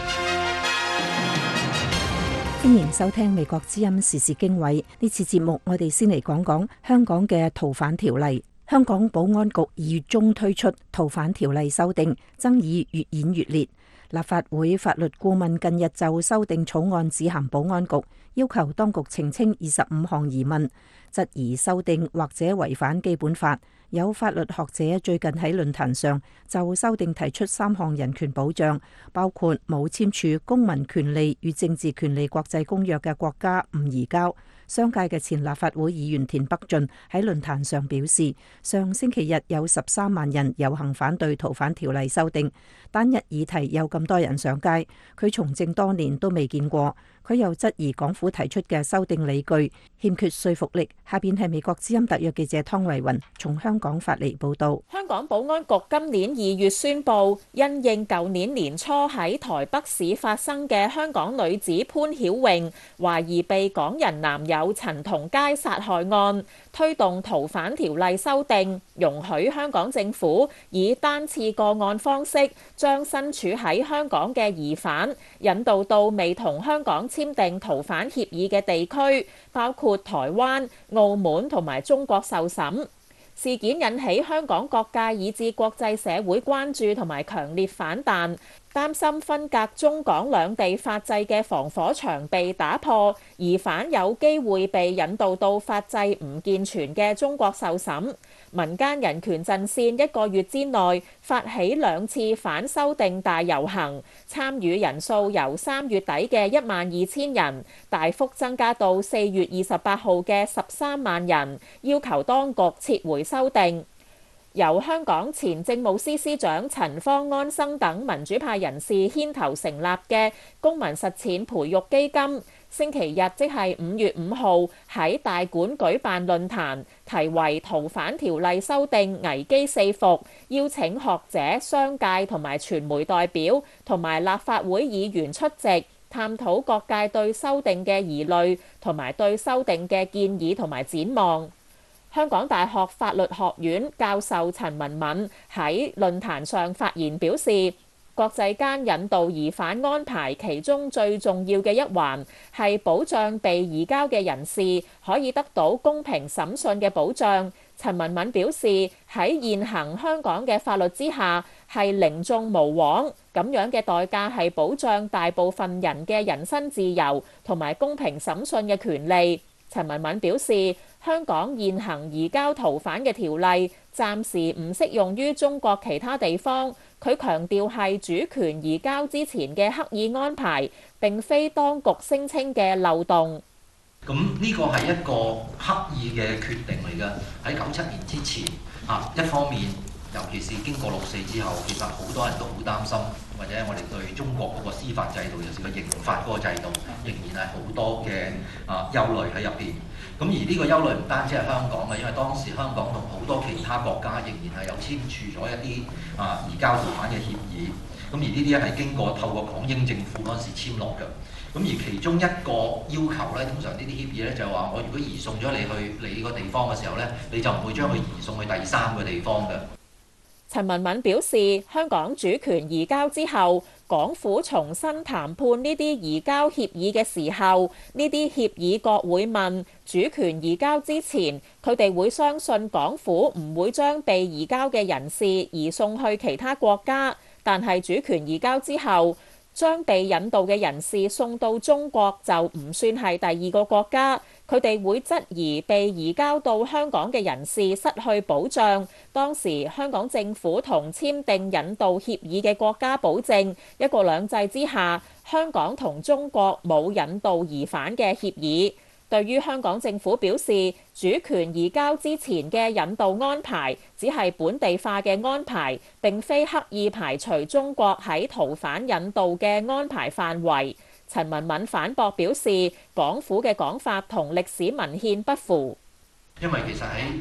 Speaker 2: 歡迎收聽美國之音時事經緯。呢次節目我哋先嚟講講香港嘅逃犯條例。香港保安局二月中推出逃犯條例修訂，爭議越演越烈。立法會法律顧問近日就修訂草案致函保安局，要求當局澄清二十五項疑問，質疑修訂或者違反基本法。有法律學者最近喺論壇上就修訂提出三項人權保障，包括冇簽署《公民權利與政治權利國際公約》嘅國家唔移交。商界嘅前立法會議員田北俊喺論壇上表示，上星期日有十三萬人遊行反對逃犯條例修訂，單日議題有咁多人上街，佢從政多年都未見過。佢又質疑港府提出嘅修訂理據欠缺說服力。下邊係美國之音特約記者湯慧雲從香港發嚟報道。
Speaker 10: 香港保安局今年二月宣布，因應舊年年初喺台北市發生嘅香港女子潘曉穎懷疑被港人男友陳同佳殺害案，推動逃犯條例修訂，容許香港政府以單次個案方式將身處喺香港嘅疑犯引導到未同香港簽訂逃犯協議嘅地區，包括台灣、澳門同埋中國受審。事件引起香港各界以至國際社會關注同埋強烈反彈，擔心分隔中港兩地法制嘅防火牆被打破，疑犯有機會被引導到法制唔健全嘅中國受審。民間人權陣線一個月之內發起兩次反修訂大遊行，參與人數由三月底嘅一萬二千人大幅增加到四月二十八號嘅十三萬人，要求當局撤回修訂。由香港前政務司司長陳方安生等民主派人士牽頭成立嘅公民實踐培育基金，星期日即係五月五號喺大館舉辦論壇，題為逃犯條例修訂危機四伏，邀請學者、商界同埋傳媒代表同埋立法會議員出席，探討各界對修訂嘅疑慮同埋對修訂嘅建議同埋展望。香港大學法律學院教授陳文敏喺論壇上發言表示，國際間引渡疑犯安排其中最重要嘅一環係保障被移交嘅人士可以得到公平審訊嘅保障。陳文敏表示，喺現行香港嘅法律之下係寧縱毋枉，咁樣嘅代價係保障大部分人嘅人身自由同埋公平審訊嘅權利。陳文敏表示，香港現行移交逃犯嘅條例暫時唔適用於中國其他地方。佢強調係主權移交之前嘅刻意安排，並非當局聲稱嘅漏洞。
Speaker 11: 咁呢個係一個刻意嘅決定嚟㗎。喺九七年之前，啊一方面，尤其是經過六四之後，其實好多人都好擔心，或者我哋對中國嗰個司法制度，尤其是個刑法嗰個制度，仍然係好多嘅啊憂慮喺入邊。咁而呢個憂慮唔單止係香港嘅，因為當時香港同好多其他國家仍然係有簽署咗一啲啊移交逃犯嘅協議。咁而呢啲係經過透過港英政府嗰陣時簽落嘅。咁而其中一個要求咧，通常呢啲協議咧就係話，我如果移送咗你去你個地方嘅時候咧，你就唔會將佢移送去第三個地方嘅。
Speaker 10: 陳文敏表示，香港主權移交之後，港府重新談判呢啲移交協議嘅時候，呢啲協議國會問主權移交之前，佢哋會相信港府唔會將被移交嘅人士移送去其他國家，但係主權移交之後，將被引渡嘅人士送到中國就唔算係第二個國家。佢哋會質疑被移交到香港嘅人士失去保障。當時香港政府同簽訂引渡協議嘅國家保證，一國兩制之下，香港同中國冇引渡疑犯嘅協議。對於香港政府表示，主權移交之前嘅引渡安排只係本地化嘅安排，並非刻意排除中國喺逃犯引渡嘅安排範圍。陳文敏反駁表示，港府嘅講法同歷史文獻不符。
Speaker 11: 因為其實喺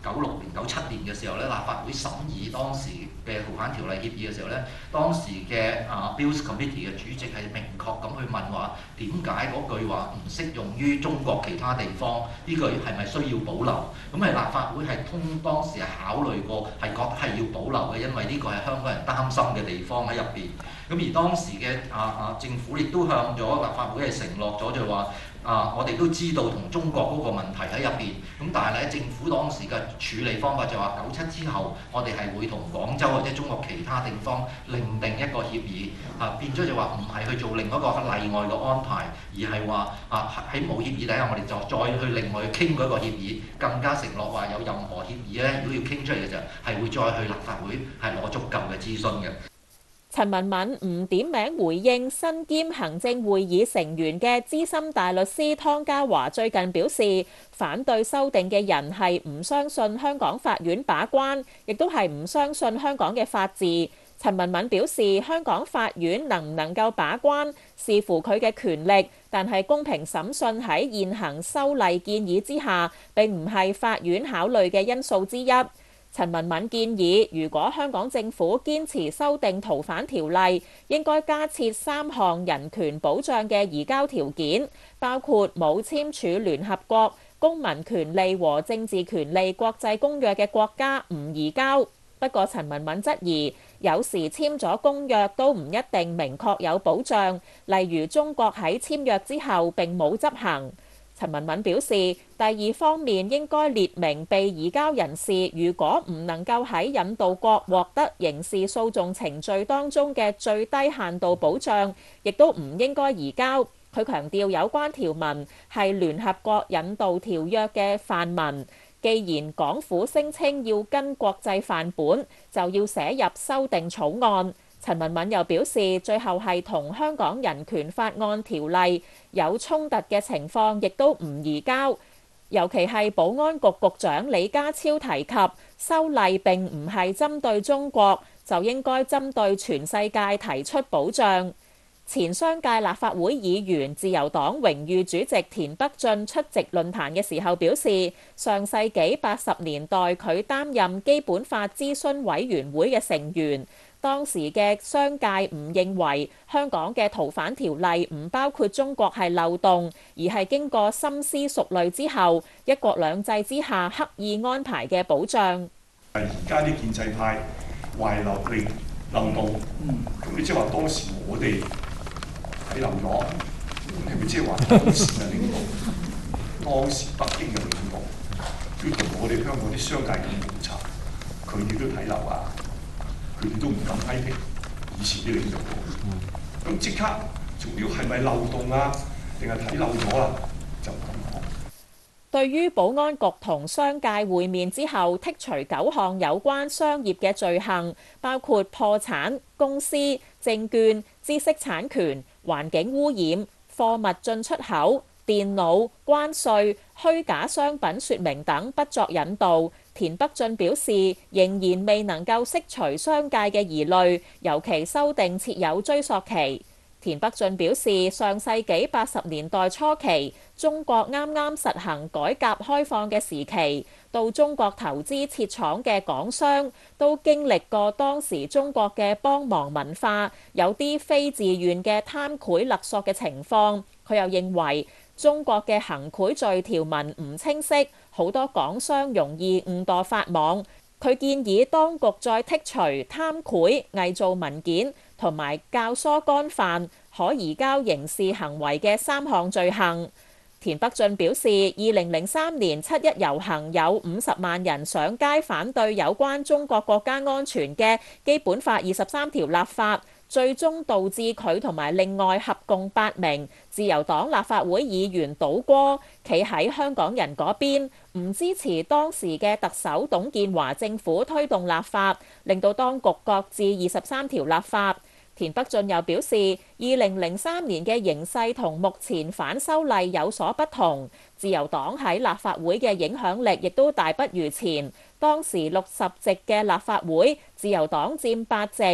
Speaker 11: 九六年、九七年嘅時候咧，立法會審議當時嘅逃犯條例協議嘅時候咧，當時嘅啊 Bills Committee 嘅主席係明確咁去問話，點解嗰句話唔適用於中國其他地方？呢句係咪需要保留？咁係立法會係通當時係考慮過，係覺得係要保留嘅，因為呢個係香港人擔心嘅地方喺入邊。咁而當時嘅啊啊政府亦都向咗立法會係承諾咗，就話啊，我哋都知道同中國嗰個問題喺入邊。咁但係咧，政府當時嘅處理方法就話九七之後，我哋係會同廣州或者中國其他地方另定一個協議。啊，變咗就話唔係去做另一個例外嘅安排，而係話啊喺冇協議底下，我哋就再去另外去傾嗰個協議，更加承諾話有任何協議咧，如果要傾出嚟嘅時候，係會再去立法會係攞足夠嘅諮詢嘅。
Speaker 10: 陳文敏唔點名回應身兼行政會議成員嘅資深大律師湯家驊最近表示，反對修訂嘅人係唔相信香港法院把關，亦都係唔相信香港嘅法治。陳文敏表示，香港法院能唔能夠把關，視乎佢嘅權力，但係公平審訊喺現行修例建議之下，並唔係法院考慮嘅因素之一。陳文敏建議，如果香港政府堅持修訂逃犯條例，應該加設三項人權保障嘅移交條件，包括冇簽署聯合國公民權利和政治權利國際公約嘅國家唔移交。不過，陳文敏質疑，有時簽咗公約都唔一定明確有保障，例如中國喺簽約之後並冇執行。陳文敏表示，第二方面應該列明被移交人士如果唔能夠喺引渡國獲得刑事訴訟程序當中嘅最低限度保障，亦都唔應該移交。佢強調有關條文係聯合國引渡條約嘅範文，既然港府聲稱要跟國際範本，就要寫入修訂草案。陳文敏又表示，最後係同香港人權法案條例有衝突嘅情況，亦都唔移交。尤其係保安局局長李家超提及，修例並唔係針對中國，就應該針對全世界提出保障。前商界立法會議員、自由黨榮譽主席田北俊出席論壇嘅時候表示，上世紀八十年代佢擔任基本法諮詢委員會嘅成員。當時嘅商界唔認為香港嘅逃犯條例唔包括中國係漏洞，而係經過深思熟慮之後，一國兩制之下刻意安排嘅保障。
Speaker 12: 而家啲建制派懷留令漏洞，咁你即係話當時我哋睇漏咗，係咪即係話當時嘅領導，當時北京嘅領導，要同我哋香港啲商界咁調查，佢哋都睇漏啊？佢哋都唔敢批評以前啲領導，咁即刻仲要係咪漏洞啊？定係睇漏咗啦？就唔敢講。
Speaker 10: 對於保安局同商界會面之後剔除九項有關商業嘅罪行，包括破產、公司、證券、知識產權、環境污染、貨物進出口、電腦、關稅、虛假商品說明等不作引渡。田北俊表示，仍然未能夠釋除商界嘅疑慮，尤其修訂設有追溯期。田北俊表示，上世紀八十年代初期，中國啱啱實行改革開放嘅時期，到中國投資設廠嘅港商都經歷過當時中國嘅幫忙文化，有啲非自願嘅貪賄勒索嘅情況。佢又認為中國嘅行賄罪條文唔清晰，好多港商容易誤墮法網。佢建議當局再剔除貪賄、偽造文件同埋教唆干犯可移交刑事行為嘅三項罪行。田北俊表示，二零零三年七一遊行有五十萬人上街反對有關中國國家安全嘅基本法二十三條立法，最終導致佢同埋另外合共八名自由黨立法會議員倒戈，企喺香港人嗰邊，唔支持當時嘅特首董建華政府推動立法，令到當局擱置二十三條立法。田北俊又表示，二零零三年嘅形勢同目前反修例有所不同，自由黨喺立法會嘅影響力亦都大不如前。當時六十席嘅立法會，自由黨佔八席，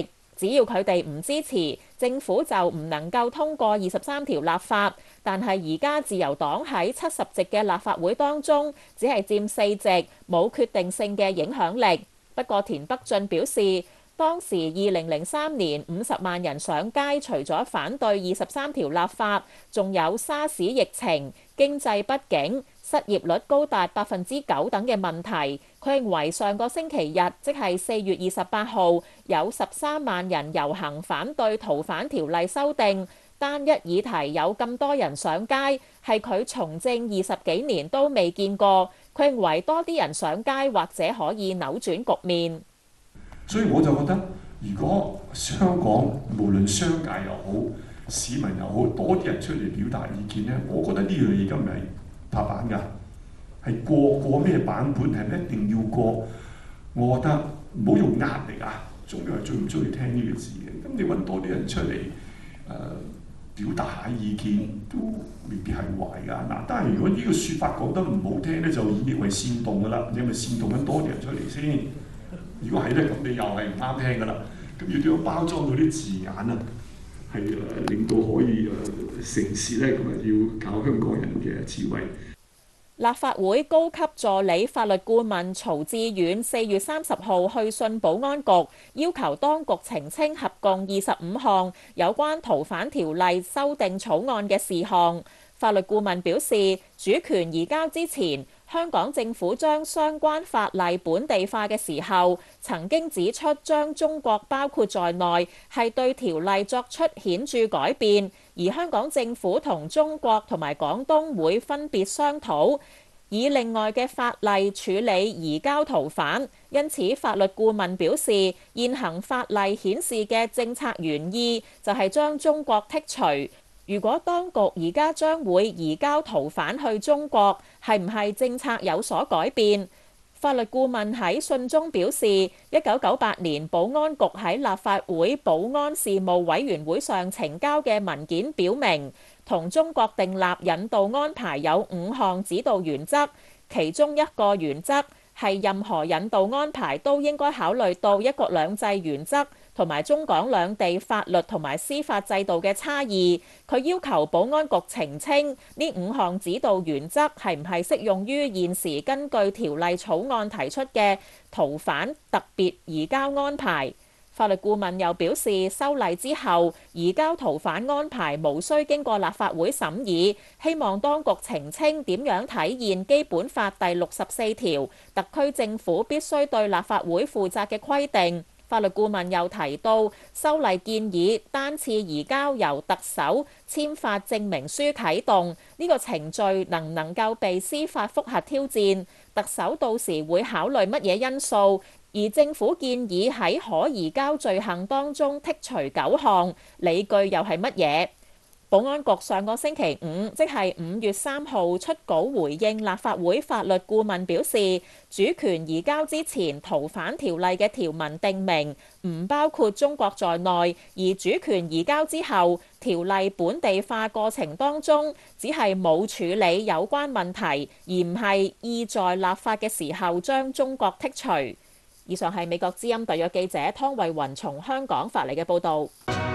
Speaker 10: 只要佢哋唔支持，政府就唔能夠通過二十三條立法。但係而家自由黨喺七十席嘅立法會當中，只係佔四席，冇決定性嘅影響力。不過田北俊表示，當時二零零三年五十萬人上街，除咗反對二十三條立法，仲有沙士疫情、經濟不景、失業率高達百分之九等嘅問題。佢認為上個星期日，即係四月二十八號，有十三萬人遊行反對逃犯條例修訂。單一議題有咁多人上街，係佢從政二十幾年都未見過。佢認為多啲人上街或者可以扭轉局面。
Speaker 12: 所以我就覺得，如果香港無論商界又好、市民又好，多啲人出嚟表達意見咧，我覺得呢樣嘢而家唔係拍板㗎，係過過咩版本，係咪一定要過？我覺得唔好用壓力啊！中央係最唔中意聽呢個字嘅，咁你揾多啲人出嚟誒。呃表達下意見都未必係壞㗎嗱，但係如果呢個説法講得唔好聽咧，就演繹為煽動㗎啦，你係咪煽動緊多啲人出嚟先？如果係咧，咁你又係唔啱聽㗎啦。咁要點樣包裝到啲字眼啊？係誒令到可以誒成事咧，咁啊要靠香港人嘅智慧。
Speaker 10: 立法會高級助理法律顧問曹志遠四月三十號去信保安局，要求當局澄清合共二十五項有關逃犯條例修訂草案嘅事項。法律顧問表示，主權移交之前，香港政府將相關法例本地化嘅時候，曾經指出將中國包括在內係對條例作出顯著改變。而香港政府同中國同埋廣東會分別商討，以另外嘅法例處理移交逃犯。因此，法律顧問表示，現行法例顯示嘅政策原意就係將中國剔除。如果當局而家將會移交逃犯去中國，係唔係政策有所改變？法律顧問喺信中表示，一九九八年保安局喺立法會保安事務委員會上呈交嘅文件表明，同中國訂立引渡安排有五項指導原則，其中一個原則係任何引渡安排都應該考慮到一國兩制原則同埋中港兩地法律同埋司法制度嘅差異。佢要求保安局澄清呢五項指導原則係唔係適用於現時根據條例草案提出嘅逃犯特別移交安排。法律顧問又表示，修例之後移交逃犯安排無需經過立法會審議，希望當局澄清點樣體現基本法第六十四條特區政府必須對立法會負責嘅規定。法律顧問又提到，修例建議單次移交由特首簽發證明書啟動，呢個程序能唔能夠被司法覆核挑戰？特首到時會考慮乜嘢因素？而政府建議喺可移交罪行當中剔除九項，理據又係乜嘢？保安局上個星期五，即係五月三號出稿回應立法會法律顧問表示，主權移交之前逃犯條例嘅條文訂明唔包括中國在內，而主權移交之後條例本地化過程當中，只係冇處理有關問題，而唔係意在立法嘅時候將中國剔除。以上係美國之音特約記者湯慧雲從香港發嚟嘅報導。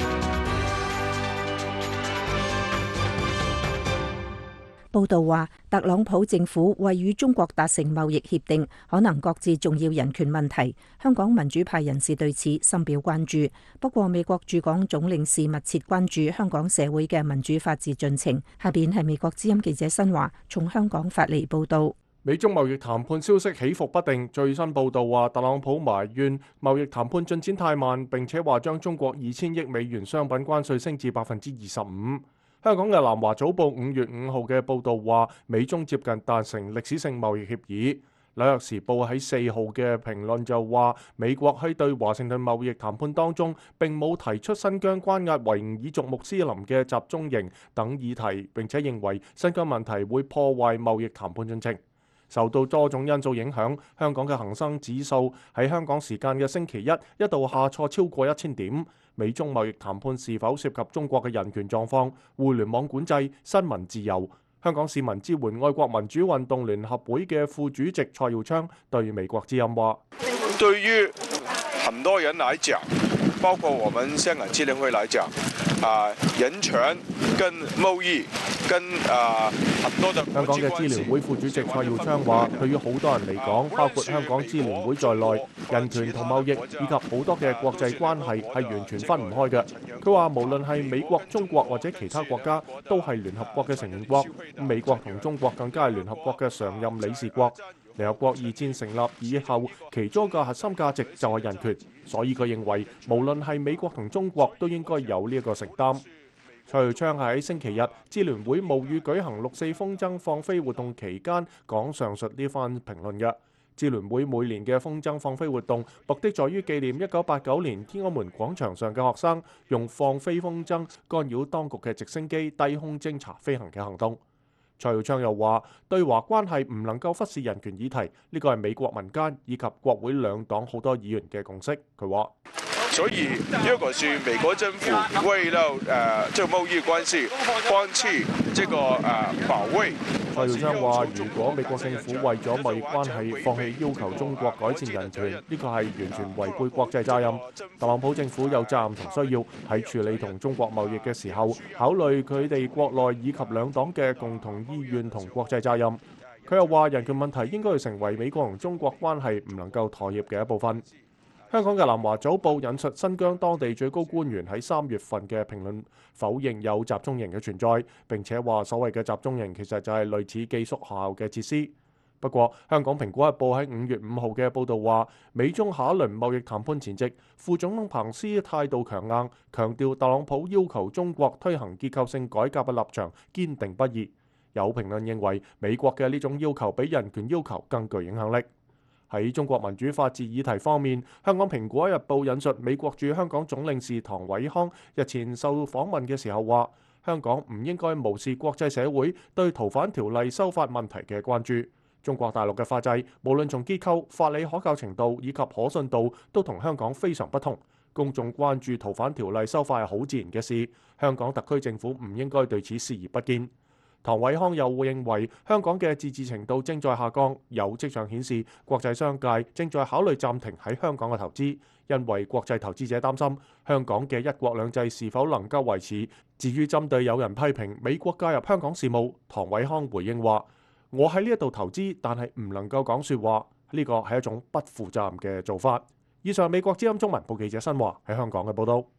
Speaker 2: 報道話，特朗普政府為與中國達成貿易協定，可能擱置重要人權問題。香港民主派人士對此深表關注。不過，美國駐港總領事密切關注香港社會嘅民主法治進程。下邊係美國之音記者新華從香港發嚟報導。
Speaker 1: 美中貿易談判消息起伏不定，最新報道話，特朗普埋怨貿易談判進展太慢，並且話將中國二千億美元商品關稅升至百分之二十五。香港嘅南華早報五月五號嘅報導話，美中接近達成歷史性貿易協議。紐約時報喺四號嘅評論就話，美國喺對華盛頓貿易談判當中並冇提出新疆關押維吾爾族穆斯林嘅集中營等議題，並且認為新疆問題會破壞貿易談判進程。受到多種因素影響，香港嘅恒生指數喺香港時間嘅星期一一度下挫超過一千點。美中貿易談判是否涉及中國嘅人權狀況、互聯網管制、新聞自由？香港市民支援愛國民主運動聯合會嘅副主席蔡耀昌對美國之音話：
Speaker 13: 對於很多人來講， 包括我們香港支聯會來講，啊人權跟貿易跟啊很多的
Speaker 1: 香港嘅支聯會副主席蔡耀昌話，對於好多人嚟講，包括香港支聯會在內，人權同貿易以及好多嘅國際關係係完全分唔開嘅。佢話無論係美國、中國或者其他國家，都係聯合國嘅成員國。美國同中國更加係聯合國嘅常任理事國。聯合國二戰成立以後，其中一個核心價值就係人權，所以佢認為無論係美國同中國都應該有呢一個承擔。蔡耀昌喺星期日支聯會冒雨舉行六四風箏放飛活動期間講上述呢番評論嘅。支聯會每年嘅風箏放飛活動，目的在於紀念一九八九年天安門廣場上嘅學生用放飛風箏干擾當局嘅直升機低空偵察飛行嘅行動。蔡耀昌又話：對華關係唔能夠忽視人權議題，呢個係美國民間以及國會兩黨好多議員嘅共識。佢話：
Speaker 13: 所以如果是美國政府為了誒這個貿易關係放棄這個誒保衛，
Speaker 1: 蔡耀昌話：如果美國政府為咗貿易關係放棄要求中國改善人權，呢個係完全違背國際責任。特朗普政府有責任同需要喺處理同中國貿易嘅時候，考慮佢哋國內以及兩黨嘅共同意願同國際責任。佢又話：人權問題應該係成為美國同中國關係唔能夠妥協嘅一部分。香港嘅南華早報引述新疆當地最高官員喺三月份嘅評論，否認有集中營嘅存在，並且話所謂嘅集中營其實就係類似寄宿學校嘅設施。不過，香港蘋果日報喺五月五號嘅報導話，美中下一輪貿易談判前夕，副總統彭斯態度強硬，強調特朗普要求中國推行結構性改革嘅立場堅定不移。有評論認為，美國嘅呢種要求比人權要求更具影響力。喺中國民主法治議題方面，香港蘋果日報引述美國駐香港總領事唐偉康日前受訪問嘅時候話，香港唔應該無視國際社會對逃犯條例修法問題嘅關注。中國大陸嘅法制，無論從結構、法理可靠程度以及可信度，都同香港非常不同。公眾關注逃犯條例修法係好自然嘅事，香港特區政府唔應該對此視而不見。唐偉康又會認為香港嘅自治程度正在下降，有跡象顯示國際商界正在考慮暫停喺香港嘅投資，因為國際投資者擔心香港嘅一國兩制是否能夠維持。至於針對有人批評美國介入香港事務，唐偉康回應話：我喺呢一度投資，但係唔能夠講説話，呢個係一種不負責任嘅做法。以上美國之音中文部記者新華喺香港嘅報導。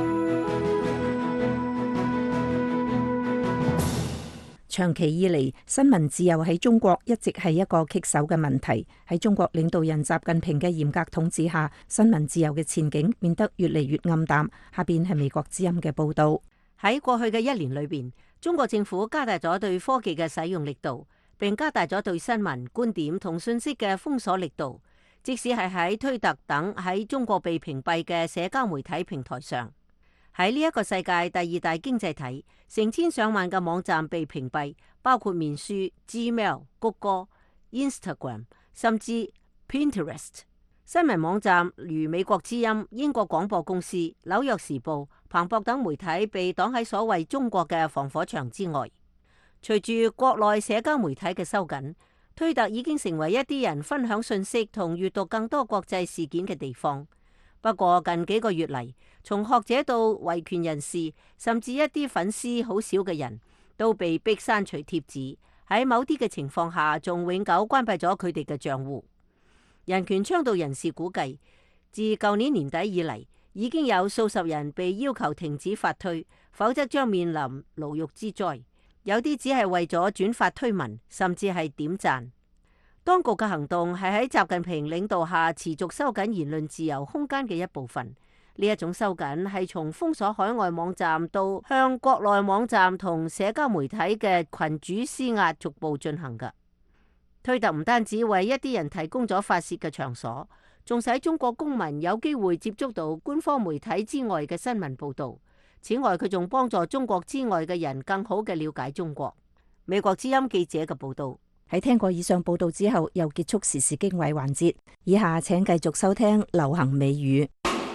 Speaker 2: 長期以嚟，新聞自由喺中國一直係一個棘手嘅問題。喺中國領導人習近平嘅嚴格統治下，新聞自由嘅前景變得越嚟越暗淡。下邊係美國之音嘅報導。
Speaker 6: 喺過去嘅一年裏邊，中國政府加大咗對科技嘅使用力度，並加大咗對新聞、觀點同信息嘅封鎖力度。即使係喺推特等喺中國被屏蔽嘅社交媒體平台上。喺呢一個世界第二大經濟體，成千上萬嘅網站被屏蔽，包括面書、Gmail、谷歌、Instagram， 甚至 Pinterest。新聞網站如美國之音、英國廣播公司、紐約時報、彭博等媒體被擋喺所謂中國嘅防火牆之外。隨住國內社交媒體嘅收緊，推特已經成為一啲人分享信息同閱讀更多國際事件嘅地方。不過近幾個月嚟，從學者到維權人士，甚至一啲粉絲好少嘅人都被逼刪除貼紙，喺某啲嘅情況下，仲永久關閉咗佢哋嘅賬戶。人權倡導人士估計，自舊年年底以嚟，已經有數十人被要求停止發推，否則將面臨牢獄之災。有啲只係為咗轉發推文，甚至係點讚。當局嘅行動係喺習近平領導下持續收緊言論自由空間嘅一部分。呢一種收緊係從封鎖海外網站到向國內網站同社交媒體嘅群主施壓，逐步進行嘅。推特唔單止為一啲人提供咗發洩嘅場所，仲使中國公民有機會接觸到官方媒體之外嘅新聞報導。此外，佢仲幫助中國之外嘅人更好嘅了解中國。美國之音記者嘅報導。
Speaker 2: 喺聽過以上報道之後，又結束時事經緯環節。以下請繼續收聽流行美語。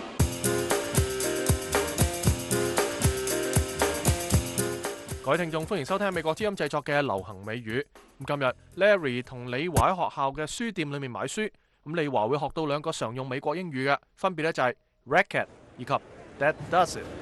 Speaker 1: 各位聽眾，歡迎收聽美國之音製作嘅流行美語。咁今日 Larry 同李華喺學校嘅書店裏面買書。咁李華會學到兩個常用美國英語嘅，分別咧就係 racket 以及 That does it。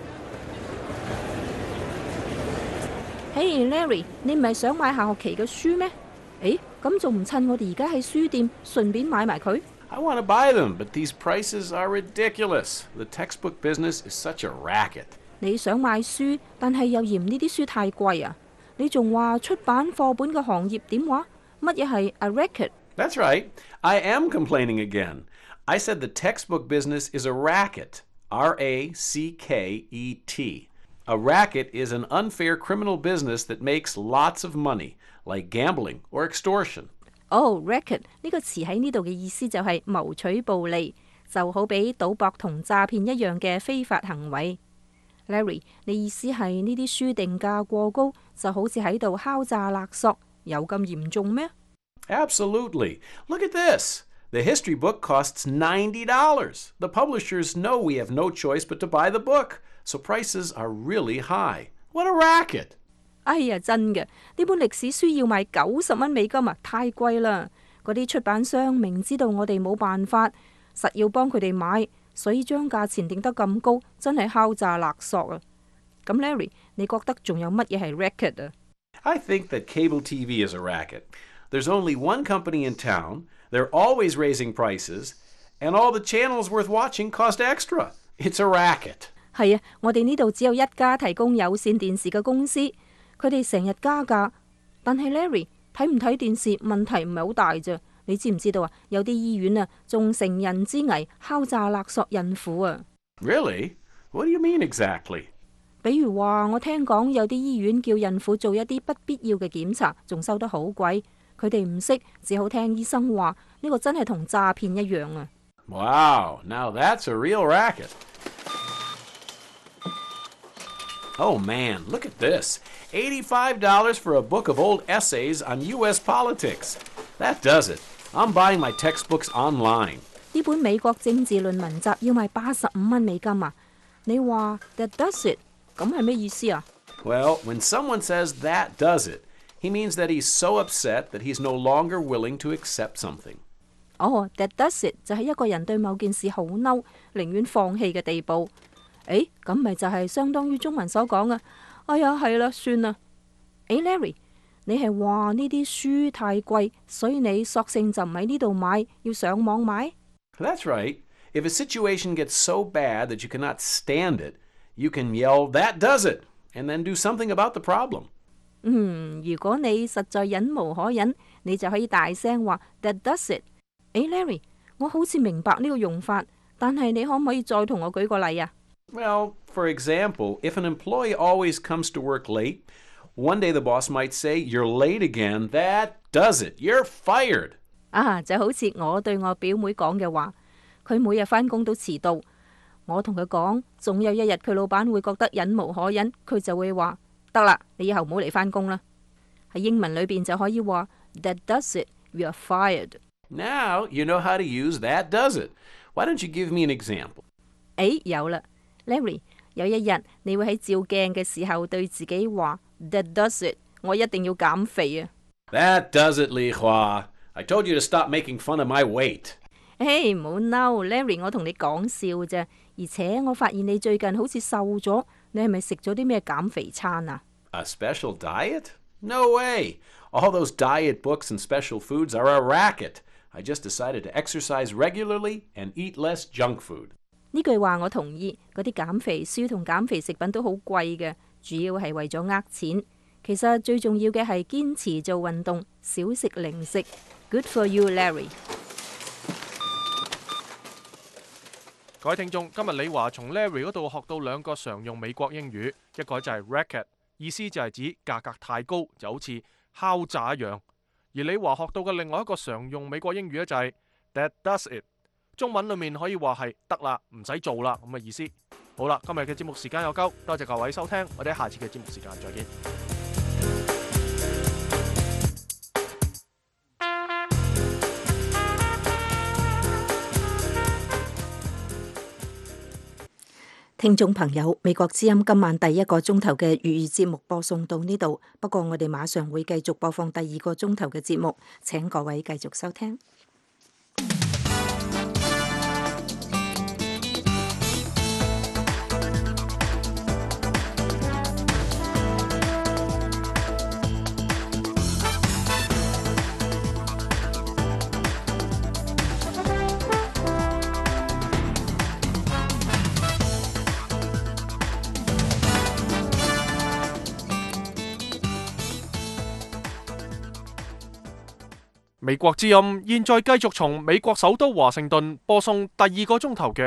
Speaker 2: 嘿、hey, Larry， 你唔係想買下學期嘅書咩？誒，咁仲唔趁我哋而家喺書店順便買埋佢？
Speaker 14: I want to buy them, but these prices are ridiculous. The textbook business is such a racket.
Speaker 2: 你想買書，但係又嫌呢啲書太貴啊！你仲話出版課本嘅行業點話？乜嘢係 a racket？
Speaker 14: That's right. I am complaining again. I said the textbook business is a racket. R A C K E T. A racket is an unfair criminal business that makes lots of money, like gambling or extortion.
Speaker 2: 哦、oh, racket 呢個詞喺呢度嘅意思就係謀取暴利，就好比賭博同詐騙一樣嘅非法行為。Larry， 你意思係呢啲書定價過高，就好似喺度敲詐勒索，有咁嚴重咩？
Speaker 14: Absolutely. Look at this. The history book costs ninety dollars. The publishers know we have no choice but to buy the book, so prices are really high. What a racket!
Speaker 2: 哎呀，真嘅，呢本歷史書要賣九十蚊美金啊，太貴啦！嗰啲出版商明知道我哋冇辦法，實要幫佢哋買，所以將價錢定得咁高，真係敲詐勒索啊！咁 Larry， 你覺得仲有乜嘢係 racket 啊？
Speaker 14: I think that cable T V is a racket. There's only one company in town. They're always raising prices, and all the channels worth watching cost extra. It's a racket.
Speaker 2: 係啊，我哋呢度只有一家提供有線電視嘅公司，佢哋成日加價。但係 Larry 睇唔睇電視問題唔係好大啫。你知唔知道啊？有啲醫院啊，仲乘人之危敲詐勒索孕婦啊。
Speaker 14: Really? What do you mean exactly?
Speaker 2: 比如話，我聽講有啲醫院叫孕婦做一啲不必要嘅檢查，仲收得好貴。佢哋唔識，只好聽醫生話，呢個真係同詐騙一樣啊！
Speaker 14: Wow, now that's a real racket. Oh man, look at this. eighty-five dollars for a book of old essays on U S politics. That does it. I'm buying my textbooks online.
Speaker 2: 呢本美國政治論文集要賣八十五蚊美金啊！你話 That does it， 咁係咩意思啊？
Speaker 14: Well, when someone says that does it, he means that he's so upset that he's no longer willing to accept something.
Speaker 2: 哦、oh, that does it 就係一個人對某件事好嬲，寧願放棄嘅地步。誒，咁咪就係相當於中文所講嘅。哎呀，係啦，算啦。誒 ，Larry， 你係話呢啲書太貴，所以你索性就唔喺呢度買，要上網買？
Speaker 14: That's right. If a situation gets so bad that you cannot stand it, you can yell, "That does it," and then do something about the problem.
Speaker 2: 嗯，如果你實在忍無可忍，你就可以大聲話 That does it。誒 ，Larry， 我好似明白呢個用法，但係你可唔可以再同我舉個例啊？
Speaker 14: Well, for example, if an employee always comes to work late, one day the boss might say, "You're late again. That does it. You're fired."
Speaker 2: 啊，就好似我對我表妹講嘅話，佢每日返工都遲到，我同佢講，總有一日佢老闆會覺得忍無可忍，佢就會話。得啦，你以後唔好嚟返工啦。喺英文裏邊就可以話 That does it, you're fired.
Speaker 14: Now you know how to use that does it. Why don't you give me an example?
Speaker 2: 誒，有啦 ，Larry， 有一日你會喺照鏡嘅時候對自己話 That does it， 我一定要減肥啊。
Speaker 14: That does it, Li Hua. I told you to stop making fun of my weight.
Speaker 2: 誒，唔好嬲 ，Larry， 我同你講笑啫。而且我發現你最近好似瘦咗，你係咪食咗啲咩減肥餐啊？
Speaker 14: A special diet? No way. All those diet books and special foods are a racket. I just decided to exercise regularly and eat less junk food.
Speaker 2: 呢句話我同意，嗰啲減肥書同減肥食品都好貴嘅，主要係為咗呃錢。其實最重要嘅係堅持做運動，少食零食。Good for you, Larry。
Speaker 1: 各位聽眾，今日李華從 Larry 嗰度學到兩個常用美國英語，一個就係 racket， 意思就係指價格太高，就好似敲詐一樣。而李華學到嘅另外一個常用美國英語咧就係 That does it， 中文裏面可以話係得啦，唔使做啦咁嘅意思。好啦，今日嘅節目時間有夠，多謝各位收聽，我哋下次嘅節目時間再見。
Speaker 2: 聽眾朋友，美國之音今晚第一個鐘頭嘅粵語節目播送到呢度，不過我哋馬上會繼續播放第二個鐘頭嘅節目，請各位繼續收聽。
Speaker 1: 美國之音現在繼續從美國首都華盛頓播送第二個鐘頭嘅